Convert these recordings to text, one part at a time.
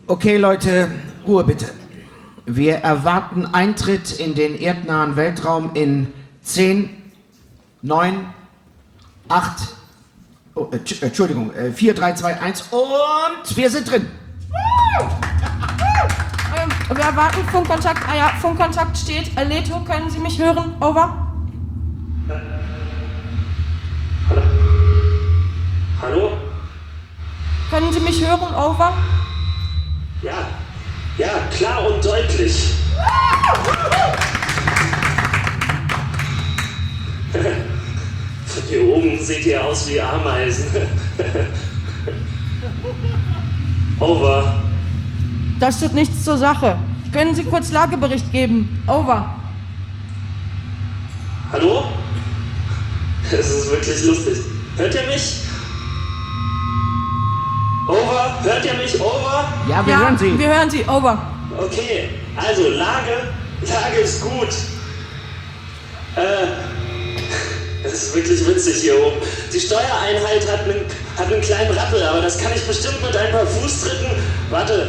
Okay, Leute, Ruhe bitte. Wir erwarten Eintritt in den erdnahen Weltraum in 10, 9, 8, 4, 3, 2, 1 und wir sind drin. Wir erwarten Funkkontakt. Ah ja, Funkkontakt steht. Leto, können Sie mich hören? Over. Hallo? Können Sie mich hören? Over. Ja, klar und deutlich. Von hier oben seht ihr aus wie Ameisen. Over. Das tut nichts zur Sache. Können Sie kurz Lagebericht geben? Over. Hallo? Es ist wirklich lustig. Hört ihr mich? Over? Hört ihr mich? Over? Ja, wir hören Sie. Wir hören Sie. Over. Okay, also Lage ist gut. Das ist wirklich witzig hier oben. Die Steuereinheit hat einen kleinen Rappel, aber das kann ich bestimmt mit ein paar Fußtritten. Warte.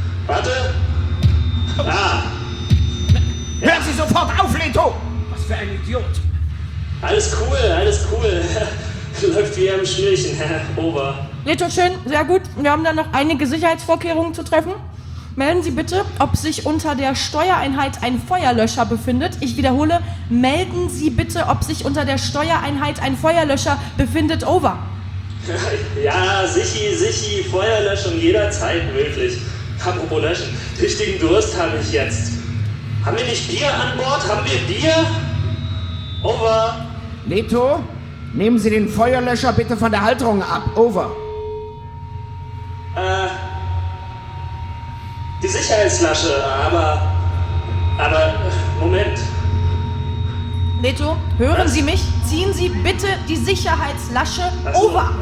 Ah. Hören Sie sofort auf, Leto! Was für ein Idiot. Alles cool. Läuft wie am Schnürchen, Herr Over. Leto, schön, sehr gut. Wir haben dann noch einige Sicherheitsvorkehrungen zu treffen. Melden Sie bitte, ob sich unter der Steuereinheit ein Feuerlöscher befindet. Ich wiederhole, melden Sie bitte, ob sich unter der Steuereinheit ein Feuerlöscher befindet. Over. Ja, sichi, Feuerlöschung jederzeit möglich. Apropos löschen, richtigen Durst habe ich jetzt. Haben wir nicht Bier an Bord? Haben wir Bier? Over. Leto, nehmen Sie den Feuerlöscher bitte von der Halterung ab. Over. Die Sicherheitsflasche, aber Moment. Leto, hören Sie mich? Ziehen Sie bitte die Sicherheitslasche. Ach so. Over.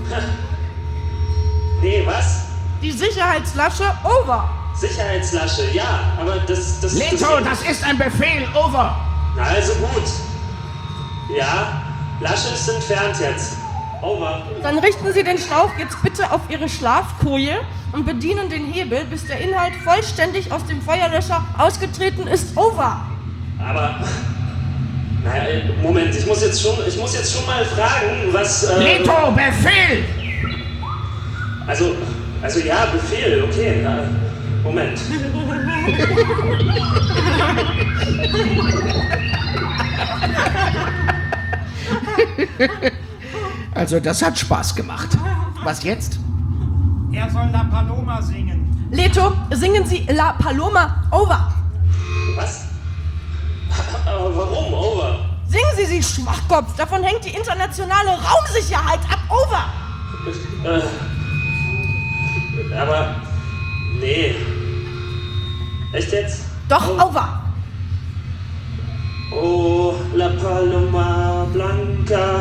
Nee, was? Die Sicherheitslasche. Over. Sicherheitslasche, ja, aber das... Leto, das ist ein Befehl. Over. Na also gut. Ja, Lasche ist entfernt jetzt. Over. Dann richten Sie den Schlauch jetzt bitte auf Ihre Schlafkoje und bedienen den Hebel, bis der Inhalt vollständig aus dem Feuerlöscher ausgetreten ist. Over. Aber... Naja, Moment, ich muss jetzt schon mal fragen, was... Leto, Befehl! Also ja, Befehl, okay, na, Moment. Also das hat Spaß gemacht. Was jetzt? Er soll La Paloma singen. Leto, singen Sie La Paloma. Over. Was? Aber warum, Over? Singen Sie, Sie Schwachkopf. Davon hängt die internationale Raumsicherheit ab. Over. Aber... Nee. Echt jetzt? Doch, over. Oh, La Paloma Blanca.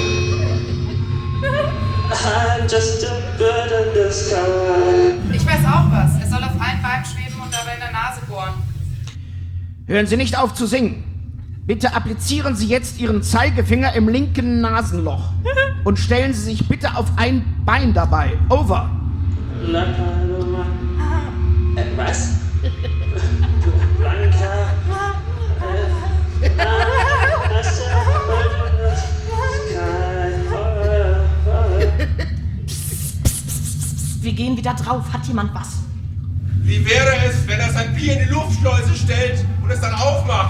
I'm just a bird in the sky. Ich weiß auch was. Er soll auf allen Beinen schweben und dabei in der Nase bohren. Hören Sie nicht auf zu singen. Bitte applizieren Sie jetzt Ihren Zeigefinger im linken Nasenloch. Und stellen Sie sich bitte auf ein Bein dabei. Over. La Paloma. Was? Blanca. Wir gehen wieder drauf. Hat jemand was? Wie wäre es, wenn er sein Bier in die Luftschleuse stellt und es dann aufmacht?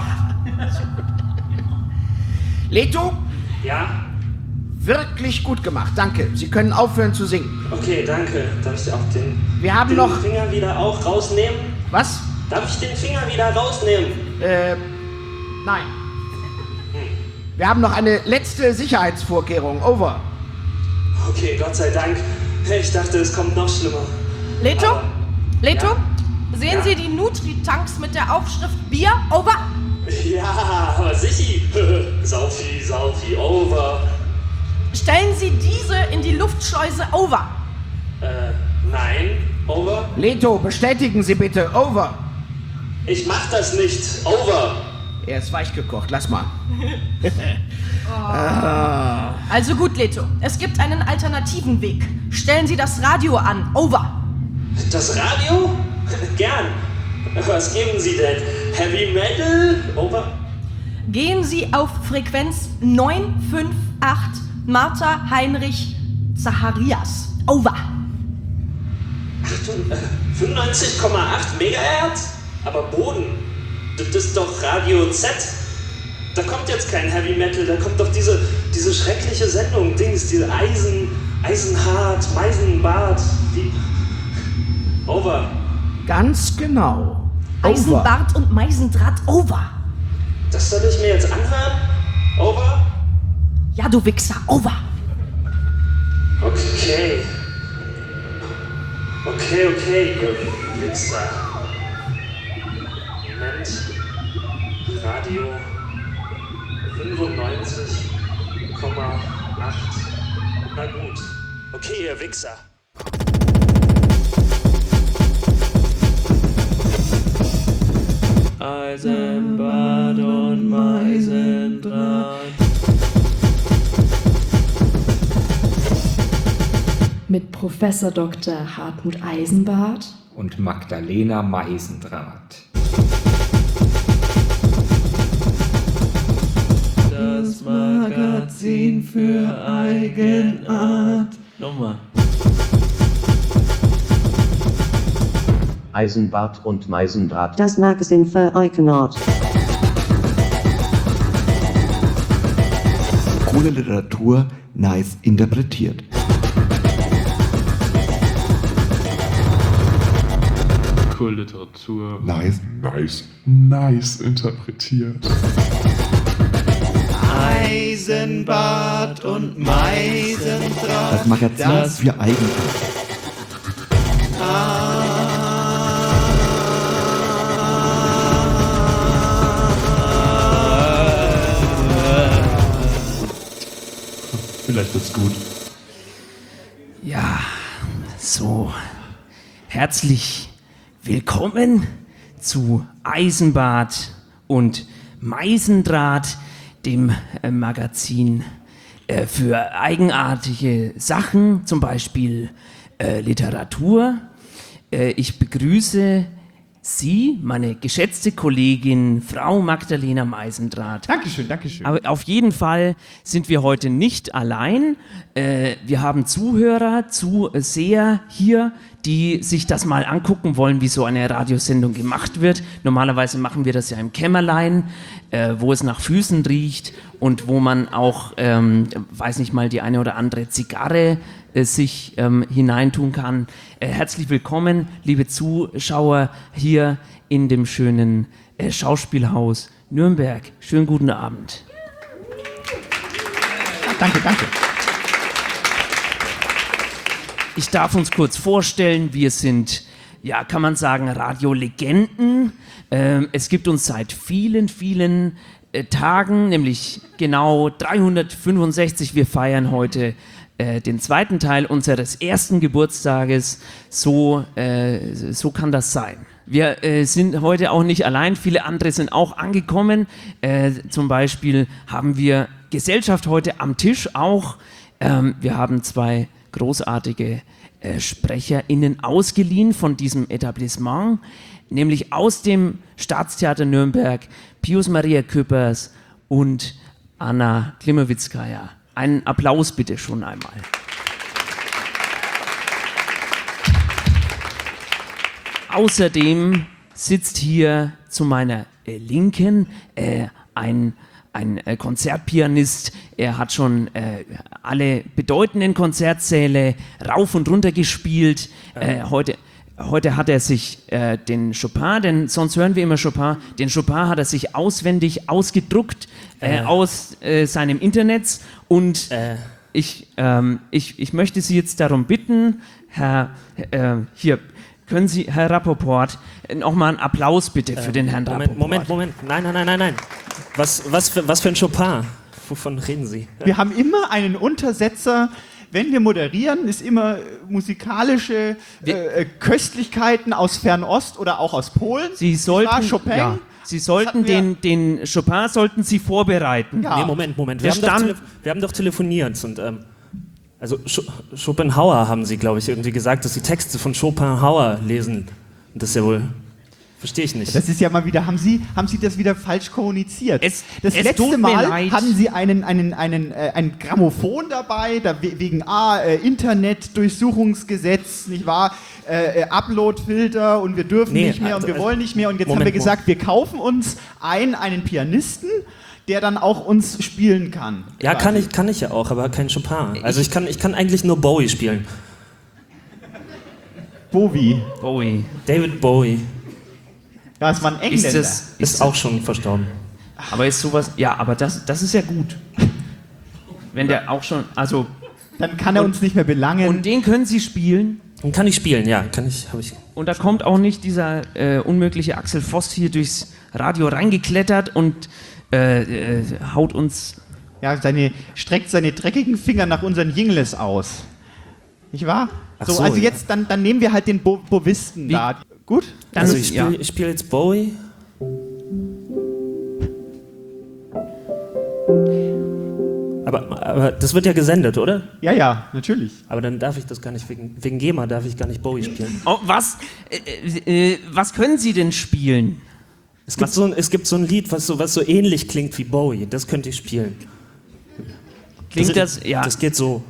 Leto, Ja? wirklich gut gemacht. Danke. Sie können aufhören zu singen. Okay, danke. Darf ich auch den noch... Finger wieder auch rausnehmen? Was? Darf ich den Finger wieder rausnehmen? Nein. Wir haben noch eine letzte Sicherheitsvorkehrung. Over. Okay, Gott sei Dank. Ich dachte, es kommt noch schlimmer. Leto? Aber- Leto? Ja? Sehen Ja? Sie die Nutri-Tanks mit der Aufschrift Bier? Over. Ja, aber sichi. Saufi, over. Stellen Sie diese in die Luftschleuse. Over. Nein, over. Leto, bestätigen Sie bitte. Over. Ich mach das nicht. Over. Er ist weich gekocht. Lass mal. Also gut, Leto. Es gibt einen alternativen Weg. Stellen Sie das Radio an. Over. Das Radio? Gern. Was geben Sie denn? Heavy Metal? Over? Gehen Sie auf Frequenz 958 Martha Heinrich Zacharias. Over. 95,8 Megahertz? Aber Boden. Das ist doch Radio Z. Da kommt jetzt kein Heavy Metal, da kommt doch diese schreckliche Sendung, diese Eisenhart, Meisenbart, Over. Ganz genau. Eisenbart und Meisendraht. Over. Das soll ich mir jetzt anhören? Over? Ja, du Wichser. Over. Okay. Okay, ihr Wichser. Moment. Radio 95,8. Na gut. Okay, ihr Wichser. Eisenbart und Meisendraht. Mit Professor Dr. Hartmut Eisenbart und Magdalena Meisendraht. Das Magazin für Eigenart. Nochmal. Eisenbart und Meisendraht. Das Magazin für Eigenart. Coole Literatur, nice interpretiert. Coole Literatur. Nice interpretiert. Eisenbart und Meisendraht. Das Magazin für Eigenart. Vielleicht wird's gut. Ja, so. Herzlich willkommen zu Eisenbart und Meisendraht, dem Magazin für eigenartige Sachen, zum Beispiel Literatur. Ich begrüße Sie, meine geschätzte Kollegin, Frau Magdalena Meisendraht. Dankeschön. Aber auf jeden Fall sind wir heute nicht allein. Wir haben Zuseher hier, die sich das mal angucken wollen, wie so eine Radiosendung gemacht wird. Normalerweise machen wir das ja im Kämmerlein, wo es nach Füßen riecht und wo man auch, weiß nicht mal, die eine oder andere Zigarre sich hineintun kann. Herzlich willkommen, liebe Zuschauer, hier in dem schönen Schauspielhaus Nürnberg. Schönen guten Abend. Danke. Ich darf uns kurz vorstellen, wir sind, ja, kann man sagen, Radiolegenden. Es gibt uns seit vielen Tagen, nämlich genau 365. Wir feiern heute den zweiten Teil unseres ersten Geburtstages. So kann das sein. Wir sind heute auch nicht allein, viele andere sind auch angekommen. Zum Beispiel haben wir Gesellschaft heute am Tisch auch. Wir haben zwei großartige SprecherInnen ausgeliehen von diesem Etablissement, nämlich aus dem Staatstheater Nürnberg, Pius Maria Küppers und Anna Klimowitskaja. Einen Applaus bitte schon einmal. Außerdem sitzt hier zu meiner Linken ein Konzertpianist. Er hat schon alle bedeutenden Konzertsäle rauf und runter gespielt. Heute hat er sich den Chopin, denn sonst hören wir immer Chopin, den Chopin hat er sich auswendig ausgedruckt aus seinem Internet. Und ich möchte Sie jetzt darum bitten, hier, können Sie, Herr Rappaport, nochmal einen Applaus bitte für den Herrn Rappaport. Moment. Nein. Was für ein Chopin? Wovon reden Sie? Wir haben immer einen Untersetzer. Wenn wir moderieren, ist immer musikalische Köstlichkeiten aus Fernost oder auch aus Polen. Sie sollten, Chopin. Ja, Sie sollten den Chopin sollten Sie vorbereiten. Ja. Nee, Moment. Wir haben doch telefoniert und Also Schopenhauer haben Sie, glaube ich, irgendwie gesagt, dass Sie Texte von Schopenhauer lesen. Und das ist ja wohl... Verstehe ich nicht. Das ist ja mal wieder, haben Sie das wieder falsch kommuniziert? Das letzte Mal hatten Sie ein Grammophon dabei, wegen Internetdurchsuchungsgesetz, nicht wahr? Uploadfilter und wir dürfen nicht mehr und wir wollen nicht mehr. Und jetzt haben wir gesagt, wir kaufen uns einen Pianisten, der dann auch uns spielen kann. Ja, kann ich ja auch, aber kein Chopin. Also ich kann eigentlich nur Bowie spielen. Bowie? David Bowie. Ja, es war ein Engländer. Ist auch schon verstorben. Aber ist sowas, ja, aber das ist ja gut. Wenn der auch schon, also... Dann kann er uns nicht mehr belangen. Und den können Sie spielen? Den kann ich spielen, ja. Habe ich. Und da kommt auch nicht dieser unmögliche Axel Voss hier durchs Radio reingeklettert und haut uns... Ja, streckt seine dreckigen Finger nach unseren Jingles aus. Nicht wahr? Also jetzt, dann nehmen wir halt den Bovisten da. Gut? Also ich spiele jetzt Bowie. Aber das wird ja gesendet, oder? Ja, natürlich. Aber dann darf ich das gar nicht, wegen GEMA darf ich gar nicht Bowie spielen. Oh, was? Was können Sie denn spielen? Es gibt so ein Lied, was so ähnlich klingt wie Bowie. Das könnte ich spielen. Klingt das? Ja. Das geht so.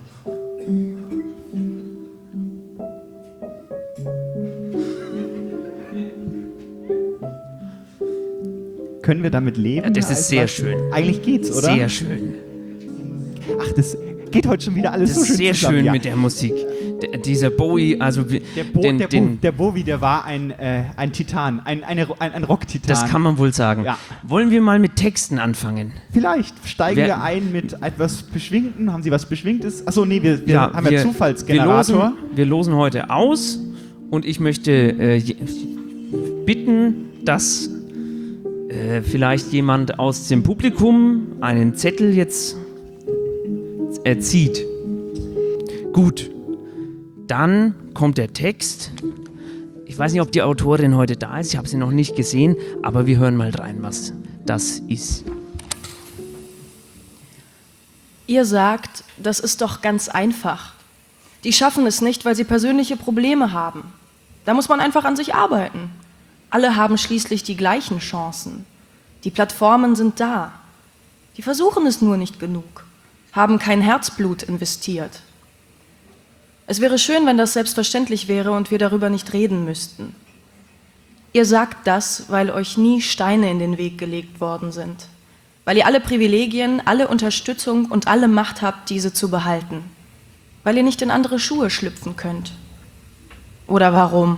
Können wir damit leben? Ja, das ist sehr schön. Eigentlich geht's, oder? Sehr schön. Ach, das geht heute schon wieder alles das so schön sehr zusammen. Schön Ja. mit der Musik. Der Bowie, also der Bowie, der war ein Titan, ein Rock-Titan. Das kann man wohl sagen. Ja. Wollen wir mal mit Texten anfangen? Vielleicht steigen wir ein mit etwas Beschwingten. Haben Sie was Beschwingtes? Achso, nee, wir haben ja Zufallsgenerator. Wir losen heute aus und ich möchte bitten, dass vielleicht jemand aus dem Publikum einen Zettel jetzt zieht. Gut. Dann kommt der Text. Ich weiß nicht, ob die Autorin heute da ist. Ich habe sie noch nicht gesehen, aber wir hören mal rein, was das ist. Ihr sagt, das ist doch ganz einfach. Die schaffen es nicht, weil sie persönliche Probleme haben. Da muss man einfach an sich arbeiten. Alle haben schließlich die gleichen Chancen. Die Plattformen sind da. Die versuchen es nur nicht genug, haben kein Herzblut investiert. Es wäre schön, wenn das selbstverständlich wäre und wir darüber nicht reden müssten. Ihr sagt das, weil euch nie Steine in den Weg gelegt worden sind. Weil ihr alle Privilegien, alle Unterstützung und alle Macht habt, diese zu behalten. Weil ihr nicht in andere Schuhe schlüpfen könnt. Oder warum?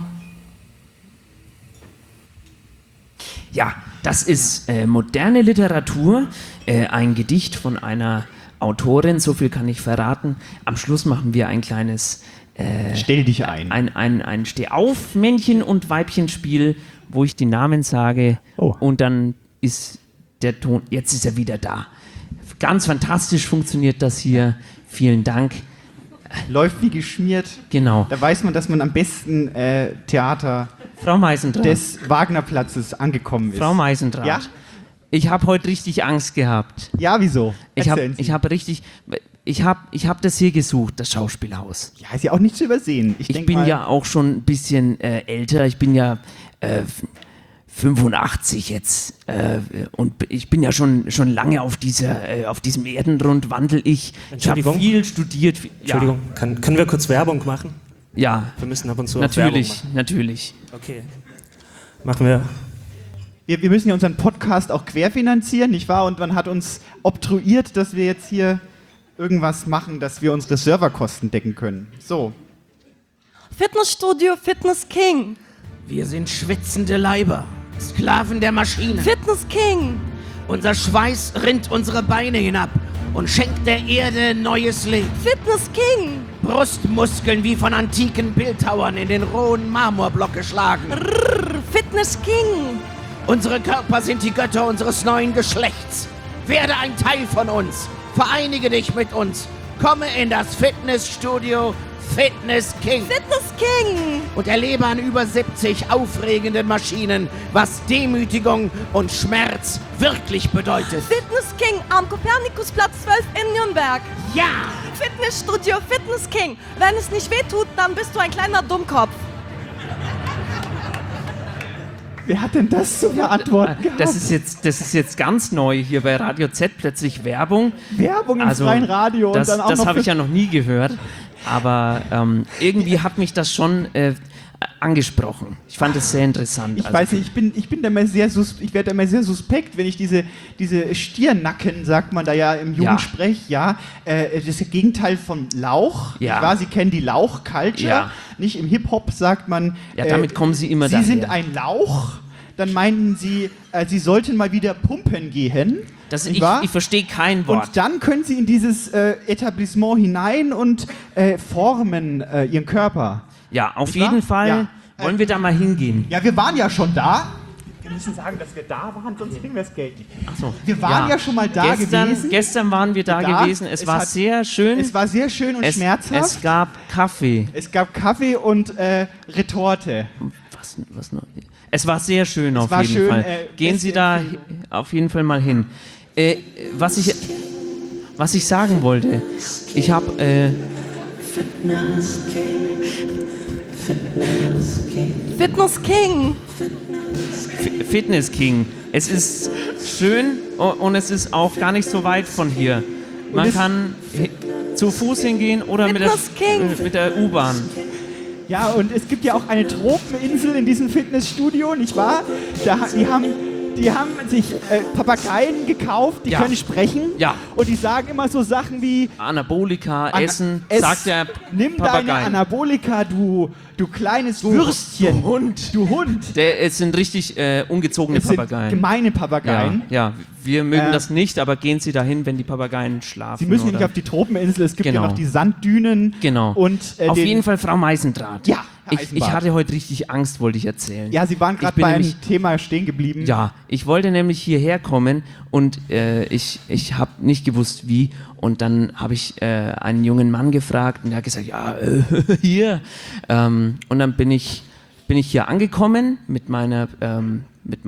Ja, das ist moderne Literatur, ein Gedicht von einer Autorin, so viel kann ich verraten. Am Schluss machen wir ein kleines Stell dich ein. Ein Steh-auf-Männchen- und Weibchenspiel, wo ich die Namen sage und dann ist der Ton, jetzt ist er wieder da. Ganz fantastisch funktioniert das hier. Vielen Dank. Läuft wie geschmiert. Genau. Da weiß man, dass man am besten Theater Frau Meisendrath. des Wagnerplatzes angekommen ist. Frau Meisendrath. Ja? Ich habe heute richtig Angst gehabt. Ja, wieso? Ich habe das hier gesucht, das Schauspielhaus. Ja, ist ja auch nicht zu übersehen. Ich bin ja auch schon ein bisschen älter. Ich bin ja 85 jetzt und ich bin ja schon lange auf diesem Erdenrund wandel ich. Ich habe viel studiert. Entschuldigung, können wir kurz Werbung machen? Ja. Wir müssen ab und zu auch Werbung machen. Natürlich. Okay. Machen wir. Wir müssen ja unseren Podcast auch querfinanzieren, nicht wahr? Und man hat uns obtruiert, dass wir jetzt hier irgendwas machen, dass wir unsere Serverkosten decken können. So. Fitnessstudio Fitness King. Wir sind schwitzende Leiber, Sklaven der Maschine. Fitness King. Unser Schweiß rinnt unsere Beine hinab und schenkt der Erde neues Leben. Fitness King. Brustmuskeln wie von antiken Bildhauern in den rohen Marmorblock geschlagen. Fitness King. Unsere Körper sind die Götter unseres neuen Geschlechts. Werde ein Teil von uns. Vereinige dich mit uns. Komme in das Fitnessstudio Fitness King. Fitness King. Und erlebe an über 70 aufregenden Maschinen, was Demütigung und Schmerz wirklich bedeutet. Fitness King am Kopernikusplatz 12 in Nürnberg. Ja! Fitnessstudio Fitness King. Wenn es nicht wehtut, dann bist du ein kleiner Dummkopf. Wer hat denn das zu beantworten gehabt? Das ist jetzt ganz neu hier bei Radio Z, plötzlich Werbung. Werbung im freien Radio. Das, und dann auch das noch habe ich ja noch nie gehört. Aber irgendwie hat mich das schon angesprochen. Ich fand es sehr interessant. Ich weiß nicht, ich bin da immer ich werde da immer sehr suspekt, wenn ich diese Stirnacken, sagt man da ja im Jugendsprech, das ist das Gegenteil von Lauch. Ja. Sie kennen die Lauch-Culture. Ja. Nicht im Hip-Hop sagt man, ja, damit kommen Sie immer daher. Sie sind ein Lauch. Dann meinten sie, sie sollten mal wieder pumpen gehen. Ich verstehe kein Wort. Und dann können sie in dieses Etablissement hinein und formen ihren Körper. Ja, auf jeden Fall. Ja. Wollen wir da mal hingehen? Ja, wir waren ja schon da. Wir müssen sagen, dass wir da waren, sonst kriegen wir das Geld nicht. Ach so. Wir waren ja schon mal da gewesen. Gestern waren wir da gewesen. Es war sehr schön. Es war sehr schön und schmerzhaft. Es gab Kaffee. Es gab Kaffee und Retorte. Was noch? Es war sehr schön auf jeden Fall. Gehen Sie da auf jeden Fall mal hin. Was ich sagen wollte, ich habe Fitness King. Fitness King. Es ist schön und es ist auch gar nicht so weit von hier. Man kann zu Fuß hingehen oder mit der U-Bahn. Ja, und es gibt ja auch eine Tropeninsel in diesem Fitnessstudio, nicht wahr? Die haben sich Papageien gekauft, die können sprechen. Ja. Und die sagen immer so Sachen wie Anabolika, Essen, sagt der nimm Papagei. Deine Anabolika, du kleines Würstchen. Du Hund. Es sind richtig ungezogene Papageien. Gemeine Papageien. Ja, wir mögen das nicht, aber gehen Sie dahin, wenn die Papageien schlafen. Sie müssen nicht auf die Tropeninsel, es gibt ja noch die Sanddünen. Genau. Und, auf jeden Fall Frau Meisendraht. Ja, ich hatte heute richtig Angst, wollte ich erzählen. Ja, Sie waren gerade bei einem Thema stehen geblieben. Ja, ich wollte nämlich hierher kommen und ich habe nicht gewusst, wie. Und dann habe ich einen jungen Mann gefragt und der hat gesagt, ja, hier. Und dann bin ich hier angekommen mit meinem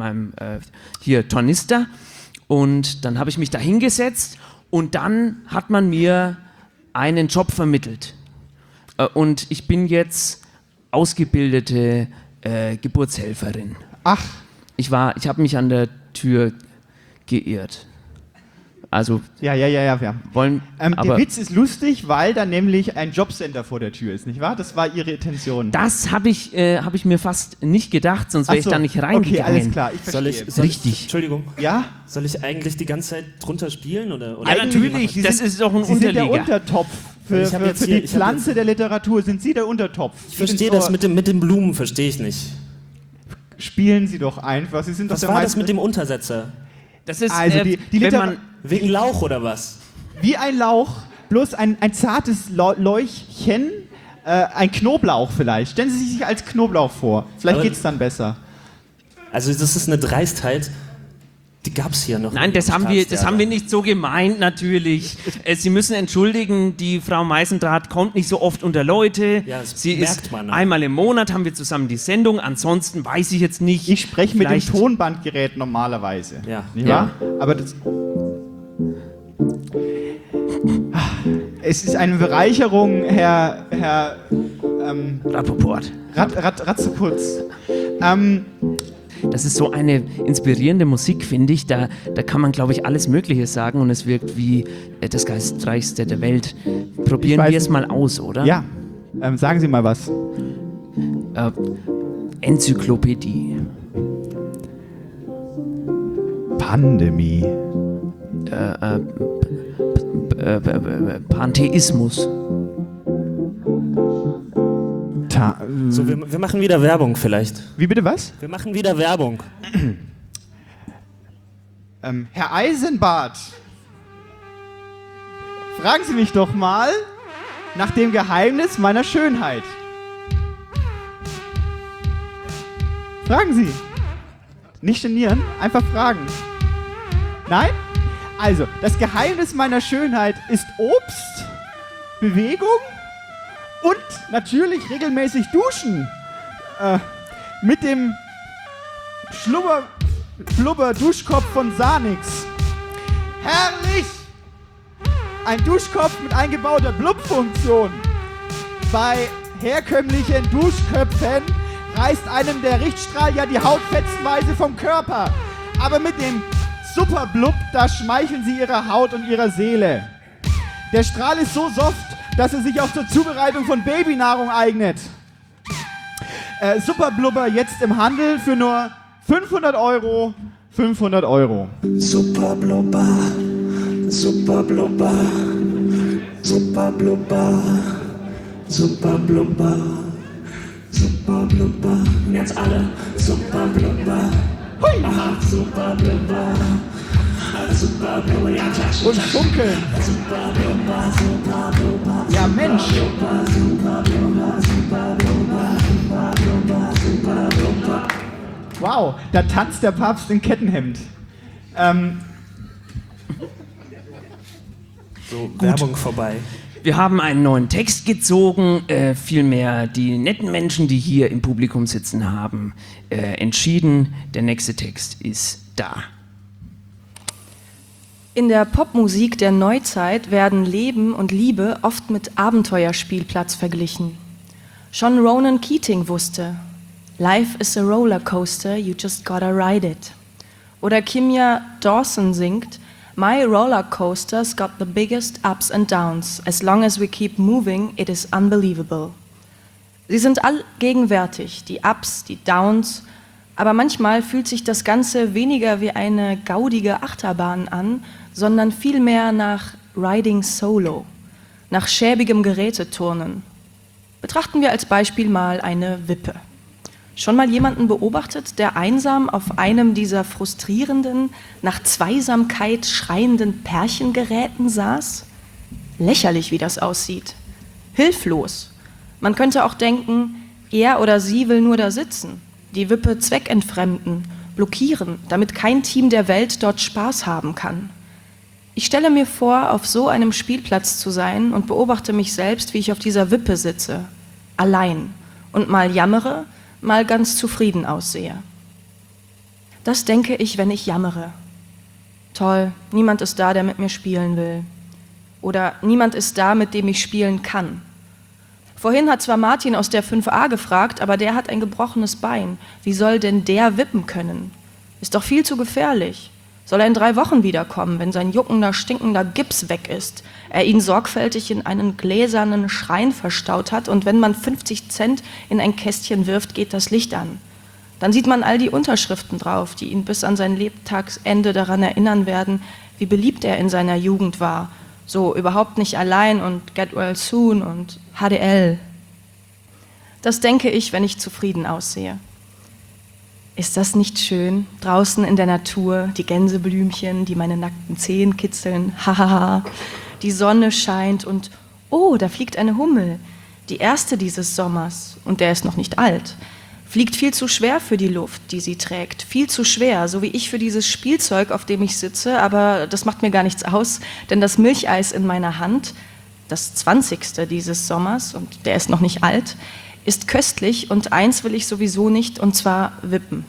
hier Tornister. Und dann habe ich mich da hingesetzt und dann hat man mir einen Job vermittelt. Und ich bin jetzt ausgebildete Geburtshelferin. Ach. Ich habe mich an der Tür geirrt. Also, ja. Der Witz ist lustig, weil da nämlich ein Jobcenter vor der Tür ist, nicht wahr? Das war Ihre Intention. Das habe ich mir fast nicht gedacht, sonst wäre ich da nicht reingegangen. Okay, alles klar, ich verstehe. Richtig. Entschuldigung. Ja? Soll ich eigentlich die ganze Zeit drunter spielen? Oder ja, natürlich. Das ist doch ein Sie Unterlieger. sind der Untertopf. Für die Pflanze der Literatur sind Sie der Untertopf. Ich verstehe das mit den Blumen, verstehe ich nicht. Spielen Sie doch einfach. Sie sind doch was war das mit dem Untersetzer? Das ist, also wenn man wegen Lauch oder was? Wie ein Lauch, bloß ein zartes Leuchtchen, ein Knoblauch vielleicht. Stellen Sie sich als Knoblauch vor. Vielleicht geht es dann besser. Also das ist eine Dreistheit, die gab es hier noch. Nein, das haben wir nicht so gemeint, natürlich. Sie müssen entschuldigen, die Frau Meisendraht kommt nicht so oft unter Leute. Ja, das Sie merkt ist man. Einmal im Monat haben wir zusammen die Sendung, ansonsten weiß ich jetzt nicht. Ich spreche mit dem Tonbandgerät normalerweise. Ja. Nicht wahr? Aber das... Es ist eine Bereicherung, Herr Rappaport. Ratzeputz. Das ist so eine inspirierende Musik, finde ich. Da kann man, glaube ich, alles Mögliche sagen und es wirkt wie das Geistreichste der Welt. Probieren wir es mal aus, oder? Ja. Sagen Sie mal was. Enzyklopädie. Pandemie. Pantheismus. So, wir machen wieder Werbung vielleicht. Wie bitte was? Wir machen wieder Werbung. Herr Eisenbart, fragen Sie mich doch mal nach dem Geheimnis meiner Schönheit. Fragen Sie. Nicht genieren, einfach fragen. Nein? Also, das Geheimnis meiner Schönheit ist Obst, Bewegung und natürlich regelmäßig duschen. Mit dem Blubber-Duschkopf von Sanix. Herrlich! Ein Duschkopf mit eingebauter Blub-Funktion. Bei herkömmlichen Duschköpfen reißt einem der Richtstrahl ja die Haut fetzenweise vom Körper. Aber mit dem Superblub, da schmeicheln sie ihrer Haut und ihrer Seele. Der Strahl ist so soft, dass er sich auch zur Zubereitung von Babynahrung eignet. Superblubber jetzt im Handel für nur 500 Euro. 500 Euro. Superblubber, Superblubber, Superblubber, Superblubber, Superblubber. Jetzt alle Superblubber. Aha, Superblubber. Superblubber, ja, klatschen. Und funkeln. Superblubber, Superblubber. Ja, Mensch. Superblubber, Superblubber, Superblubber, Superblubber, Superblubber. Wow, da tanzt der Papst in Kettenhemd. So, Werbung vorbei. Wir haben einen neuen Text gezogen, vielmehr die netten Menschen, die hier im Publikum sitzen, haben entschieden, der nächste Text ist da. In der Popmusik der Neuzeit werden Leben und Liebe oft mit Abenteuerspielplatz verglichen. Schon Ronan Keating wusste: Life is a roller coaster, you just gotta ride it. Oder Kimya Dawson singt: My roller coaster's got the biggest ups and downs. As long as we keep moving, it is unbelievable. Sie sind allgegenwärtig, die Ups, die Downs, aber manchmal fühlt sich das Ganze weniger wie eine gaudige Achterbahn an, sondern vielmehr nach Riding Solo, nach schäbigem Geräteturnen. Betrachten wir als Beispiel mal eine Wippe. Schon mal jemanden beobachtet, der einsam auf einem dieser frustrierenden, nach Zweisamkeit schreienden Pärchengeräten saß? Lächerlich, wie das aussieht. Hilflos. Man könnte auch denken, er oder sie will nur da sitzen, die Wippe zweckentfremden, blockieren, damit kein Team der Welt dort Spaß haben kann. Ich stelle mir vor, auf so einem Spielplatz zu sein und beobachte mich selbst, wie ich auf dieser Wippe sitze, allein, und mal jammere, mal ganz zufrieden aussehe. Das denke ich, wenn ich jammere. Toll, niemand ist da, der mit mir spielen will. Oder niemand ist da, mit dem ich spielen kann. Vorhin hat zwar Martin aus der 5a gefragt, aber der hat ein gebrochenes Bein. Wie soll denn der wippen können? Ist doch viel zu gefährlich. Soll er in 3 Wochen wiederkommen, wenn sein juckender, stinkender Gips weg ist, er ihn sorgfältig in einen gläsernen Schrein verstaut hat und wenn man 50 Cent in ein Kästchen wirft, geht das Licht an. Dann sieht man all die Unterschriften drauf, die ihn bis an sein Lebtagsende daran erinnern werden, wie beliebt er in seiner Jugend war. So überhaupt nicht allein und Get Well Soon und HDL. Das denke ich, wenn ich zufrieden aussehe. Ist das nicht schön? Draußen in der Natur, die Gänseblümchen, die meine nackten Zehen kitzeln, hahaha. Die Sonne scheint und, oh, da fliegt eine Hummel. Die erste dieses Sommers, und der ist noch nicht alt. Fliegt viel zu schwer für die Luft, die sie trägt. Viel zu schwer, so wie ich für dieses Spielzeug, auf dem ich sitze. Aber das macht mir gar nichts aus, denn das Milcheis in meiner Hand, das 20. dieses Sommers, und der ist noch nicht alt, ist köstlich und eins will ich sowieso nicht, und zwar wippen.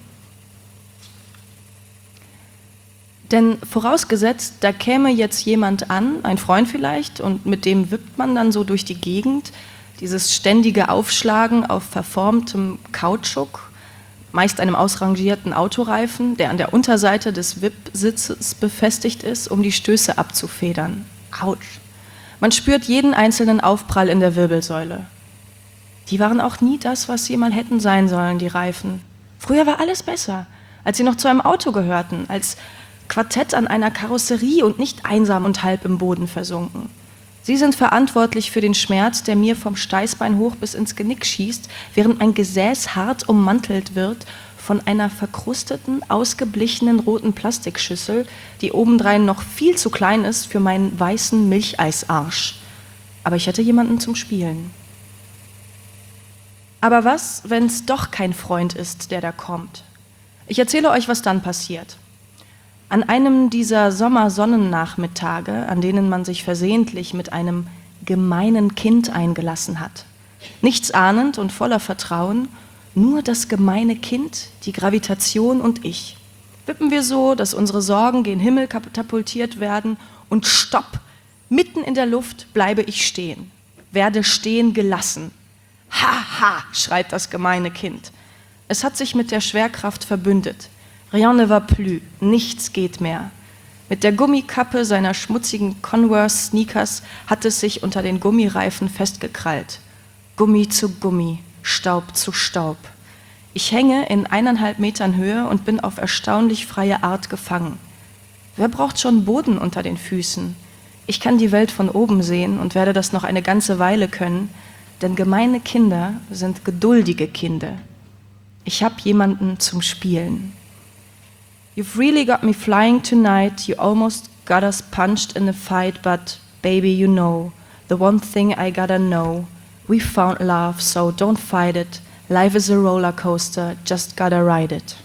Denn vorausgesetzt, da käme jetzt jemand an, ein Freund vielleicht, und mit dem wippt man dann so durch die Gegend, dieses ständige Aufschlagen auf verformtem Kautschuk, meist einem ausrangierten Autoreifen, der an der Unterseite des Wippsitzes befestigt ist, um die Stöße abzufedern. Autsch. Man spürt jeden einzelnen Aufprall in der Wirbelsäule. Die waren auch nie das, was sie mal hätten sein sollen, die Reifen. Früher war alles besser, als sie noch zu einem Auto gehörten, als Quartett an einer Karosserie und nicht einsam und halb im Boden versunken. Sie sind verantwortlich für den Schmerz, der mir vom Steißbein hoch bis ins Genick schießt, während mein Gesäß hart ummantelt wird von einer verkrusteten, ausgeblichenen roten Plastikschüssel, die obendrein noch viel zu klein ist für meinen weißen Milcheisarsch. Aber ich hätte jemanden zum Spielen. Aber was, wenn es doch kein Freund ist, der da kommt? Ich erzähle euch, was dann passiert. An einem dieser Sommersonnennachmittage, an denen man sich versehentlich mit einem gemeinen Kind eingelassen hat. Nichts ahnend und voller Vertrauen, nur das gemeine Kind, die Gravitation und ich. Wippen wir so, dass unsere Sorgen gen Himmel katapultiert werden und stopp, Mitten in der Luft bleibe ich stehen, werde stehen gelassen. Ha, ha, schreit das gemeine Kind. Es hat sich mit der Schwerkraft verbündet. Rien ne va plus, nichts geht mehr. Mit der Gummikappe seiner schmutzigen Converse-Sneakers hat es sich unter den Gummireifen festgekrallt. Gummi zu Gummi, Staub zu Staub. Ich hänge in 1,5 Metern Höhe und bin auf erstaunlich freie Art gefangen. Wer braucht schon Boden unter den Füßen? Ich kann die Welt von oben sehen und werde das noch eine ganze Weile können, denn gemeine Kinder sind geduldige Kinder. Ich hab jemanden zum Spielen. You've really got me flying tonight, you almost got us punched in a fight, but baby, you know, the one thing I gotta know, we found love, so don't fight it, life is a roller coaster, just gotta ride it.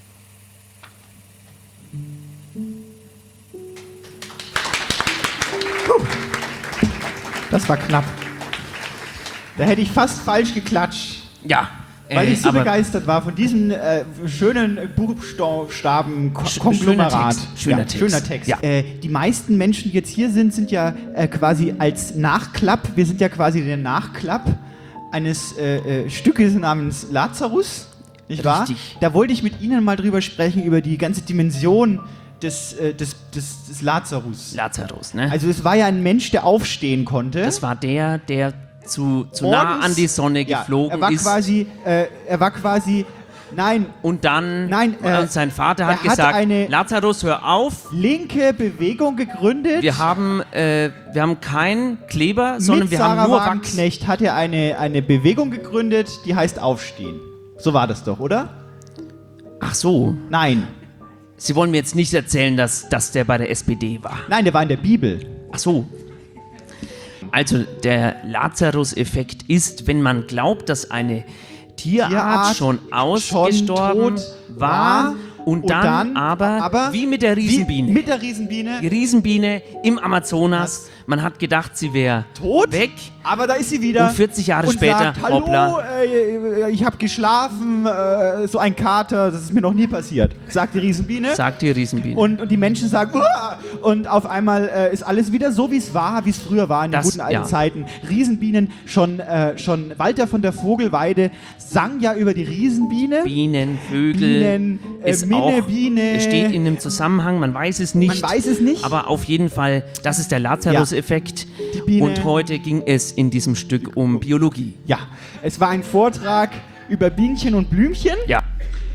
Das war knapp. Da hätte ich fast falsch geklatscht. Ja. Weil ich so begeistert war von diesem schönen Buchstaben-Konglomerat. Schöner Text. Ja. Die meisten Menschen, die jetzt hier sind, sind ja quasi als Nachklapp, wir sind ja quasi der Nachklapp eines Stückes namens Lazarus, nicht wahr? Richtig. Da wollte ich mit Ihnen mal drüber sprechen, über die ganze Dimension des Lazarus. Lazarus, ne? Also es war ja ein Mensch, der aufstehen konnte. Das war der zu nah an die Sonne geflogen ist. Er war quasi, nein. Und dann, sein Vater hat gesagt, Lazarus, hör auf. Linke Bewegung gegründet. Wir haben keinen Kleber, sondern wir haben nur Wachs. Wagenknecht hat er eine Bewegung gegründet, die heißt Aufstehen. So war das doch, oder? Ach so. Nein. Sie wollen mir jetzt nicht erzählen, dass der bei der SPD war. Nein, der war in der Bibel. Ach so. Also der Lazarus-Effekt ist, wenn man glaubt, dass eine Tierart schon ausgestorben war und dann aber wie mit der Riesenbiene. Mit der Riesenbiene. Die Riesenbiene im Amazonas. Man hat gedacht, sie wäre weg. Aber da ist sie wieder. Und 40 Jahre später, sagt, hallo, hoppla. Ich habe geschlafen, so ein Kater, das ist mir noch nie passiert. Sagt die Riesenbiene. Sagt die Riesenbiene. Und die Menschen sagen, uah! Und auf einmal ist alles wieder so, wie es war, wie es früher war in den guten alten Zeiten. Riesenbienen, schon Walter von der Vogelweide sang ja über die Riesenbiene. Bienen, Vögel, Minnebiene. Es steht in einem Zusammenhang, man weiß es nicht. Aber auf jeden Fall, das ist der Lazarus-Effekt. Und heute ging es in diesem Stück um Biologie. Ja, es war ein Vortrag über Bienchen und Blümchen. Ja.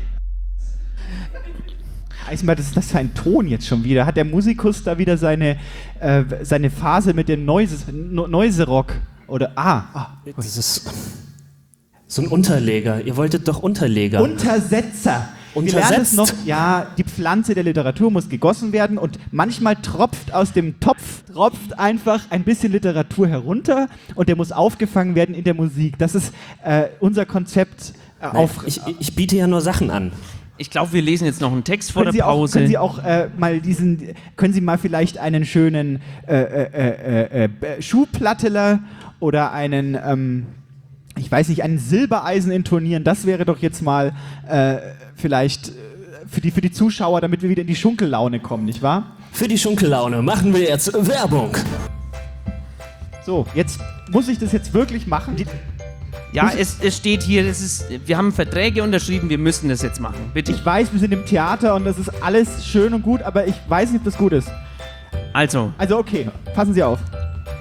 Eisenbart, das ist das für ein Ton jetzt schon wieder? Hat der Musikus da wieder seine Phase mit dem Noiserock? Oder, Das ist so ein Unterleger. Ihr wolltet doch Unterleger. Untersetzer. Wir lernen es noch, die Pflanze der Literatur muss gegossen werden und manchmal tropft aus dem Topf einfach ein bisschen Literatur herunter und der muss aufgefangen werden in der Musik. Das ist unser Konzept. Ich biete ja nur Sachen an. Ich glaube, wir lesen jetzt noch einen Text vor der Pause. Können Sie auch können Sie mal vielleicht einen schönen Schuhplatteler oder einen, ich weiß nicht, einen Silbereisen intonieren? Das wäre doch jetzt mal vielleicht für die Zuschauer, damit wir wieder in die Schunkellaune kommen, nicht wahr? Für die Schunkellaune machen wir jetzt Werbung. So, jetzt muss ich das jetzt wirklich machen. Ja, es steht hier, wir haben Verträge unterschrieben, wir müssen das jetzt machen. Bitte. Ich weiß, wir sind im Theater und das ist alles schön und gut, aber ich weiß nicht, ob das gut ist. Also okay, passen Sie auf.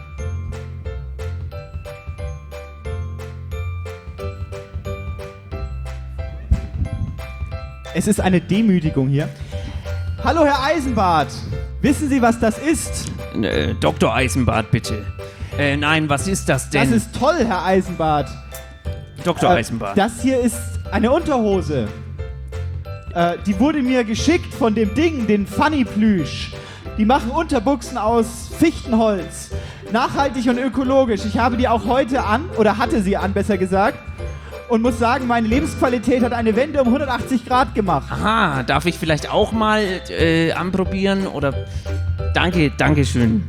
Es ist eine Demütigung hier. Hallo, Herr Eisenbart. Wissen Sie, was das ist? Dr. Eisenbart, bitte. Nein, was ist das denn? Das ist toll, Herr Eisenbart. Dr. Eisenbart. Das hier ist eine Unterhose. Die wurde mir geschickt von dem Ding, den Funny Plüsch. Die machen Unterbuchsen aus Fichtenholz. Nachhaltig und ökologisch. Ich habe die auch heute an, oder hatte sie an, besser gesagt. Und muss sagen, meine Lebensqualität hat eine Wende um 180 Grad gemacht. Aha, darf ich vielleicht auch mal anprobieren? Oder danke schön.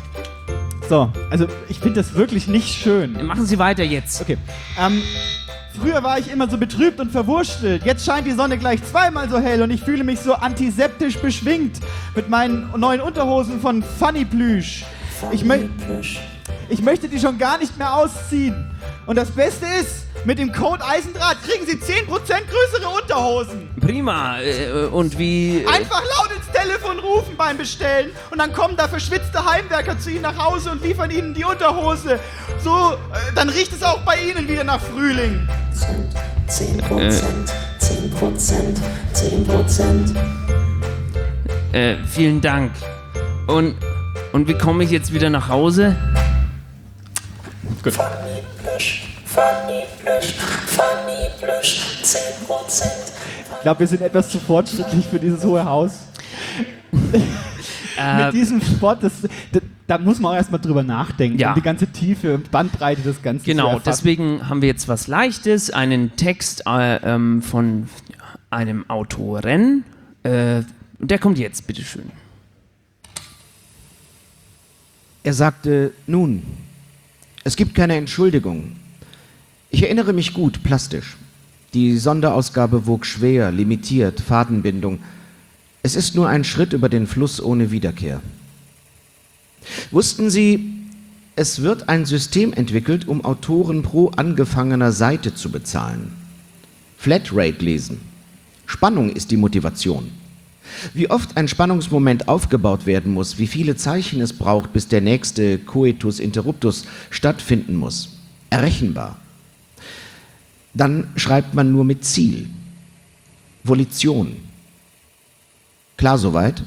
So, also ich finde das wirklich nicht schön. Machen Sie weiter jetzt. Okay. Früher war ich immer so betrübt und verwurstelt. Jetzt scheint die Sonne gleich zweimal so hell und ich fühle mich so antiseptisch beschwingt mit meinen neuen Unterhosen von Funny Plüsch. Ich möchte die schon gar nicht mehr ausziehen. Und das Beste ist, mit dem Code Eisendraht kriegen Sie 10% größere Unterhosen. Prima. Und wie... Einfach laut ins Telefon rufen beim Bestellen und dann kommen da verschwitzte Heimwerker zu Ihnen nach Hause und liefern Ihnen die Unterhose. So, dann riecht es auch bei Ihnen wieder nach Frühling. 10%, 10%. Vielen Dank. Und wie komme ich jetzt wieder nach Hause? Gut. Funny Plüsch, 10%. Ich glaube, wir sind etwas zu fortschrittlich für dieses hohe Haus. Mit diesem Spot, da muss man auch erstmal drüber nachdenken, um die ganze Tiefe und Bandbreite des Ganzen zu erfassen. Deswegen haben wir jetzt was Leichtes, einen Text von einem Autoren. Der kommt jetzt, bitteschön. Er sagte, nun, es gibt keine Entschuldigung. Ich erinnere mich gut, plastisch. Die Sonderausgabe wog schwer, limitiert, Fadenbindung. Es ist nur ein Schritt über den Fluss ohne Wiederkehr. Wussten Sie, es wird ein System entwickelt, um Autoren pro angefangener Seite zu bezahlen. Flatrate lesen. Spannung ist die Motivation. Wie oft ein Spannungsmoment aufgebaut werden muss, wie viele Zeichen es braucht, bis der nächste Coitus interruptus stattfinden muss. Errechenbar. Dann schreibt man nur mit Ziel. Volition. Klar soweit?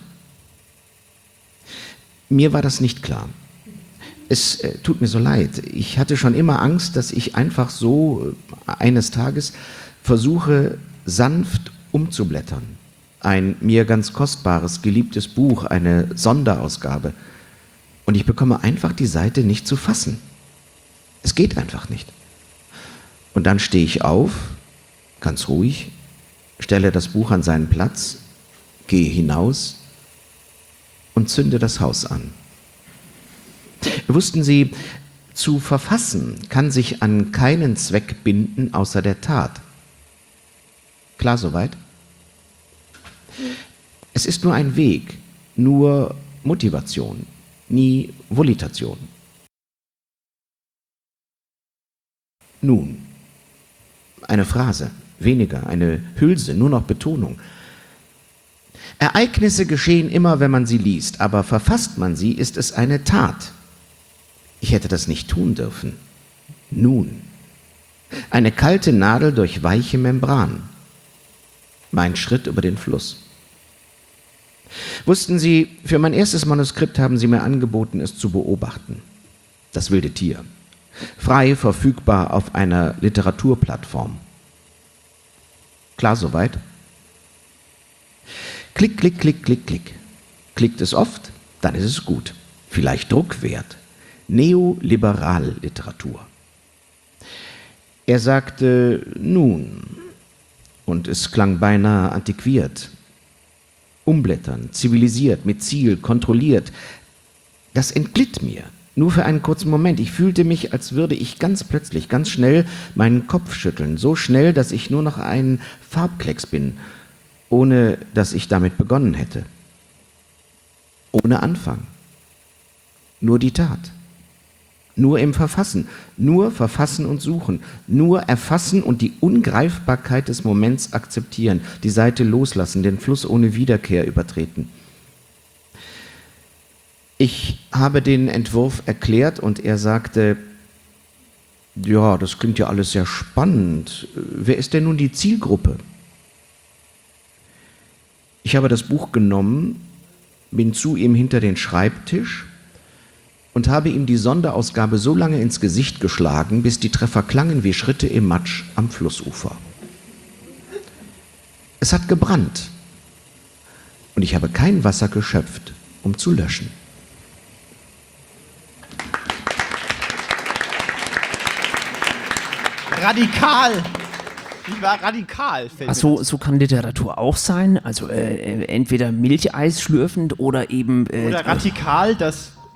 Mir war das nicht klar. Es tut mir so leid. Ich hatte schon immer Angst, dass ich einfach so eines Tages versuche, sanft umzublättern. Ein mir ganz kostbares, geliebtes Buch, eine Sonderausgabe. Und ich bekomme einfach die Seite nicht zu fassen. Es geht einfach nicht. Und dann stehe ich auf, ganz ruhig, stelle das Buch an seinen Platz, gehe hinaus und zünde das Haus an. Wussten Sie, zu verfassen kann sich an keinen Zweck binden außer der Tat. Klar soweit? Es ist nur ein Weg, nur Motivation, nie Volitation. Nun, eine Phrase, weniger, eine Hülse, nur noch Betonung. Ereignisse geschehen immer, wenn man sie liest, aber verfasst man sie, ist es eine Tat. Ich hätte das nicht tun dürfen. Nun, eine kalte Nadel durch weiche Membran. Mein Schritt über den Fluss. Wussten Sie, für mein erstes Manuskript haben Sie mir angeboten, es zu beobachten. Das wilde Tier. Frei verfügbar auf einer Literaturplattform. Klar soweit? Klick, klick, klick, klick, klick. Klickt es oft, dann ist es gut. Vielleicht Druckwert. Neoliberalliteratur. Er sagte, nun, und es klang beinahe antiquiert. Umblättern, zivilisiert, mit Ziel, kontrolliert. Das entglitt mir. Nur für einen kurzen Moment. Ich fühlte mich, als würde ich ganz plötzlich, ganz schnell meinen Kopf schütteln. So schnell, dass ich nur noch ein Farbklecks bin, ohne dass ich damit begonnen hätte. Ohne Anfang. Nur die Tat. Nur im Verfassen. Nur verfassen und suchen. Nur erfassen und die Ungreifbarkeit des Moments akzeptieren. Die Seite loslassen, den Fluss ohne Wiederkehr übertreten. Ich habe den Entwurf erklärt und er sagte, ja, das klingt ja alles sehr spannend. Wer ist denn nun die Zielgruppe? Ich habe das Buch genommen, bin zu ihm hinter den Schreibtisch und habe ihm die Sonderausgabe so lange ins Gesicht geschlagen, bis die Treffer klangen wie Schritte im Matsch am Flussufer. Es hat gebrannt und ich habe kein Wasser geschöpft, um zu löschen. Radikal. Ich war radikal. Ach so kann Literatur auch sein? Also entweder Milcheis schlürfend oder eben... oder radikal, das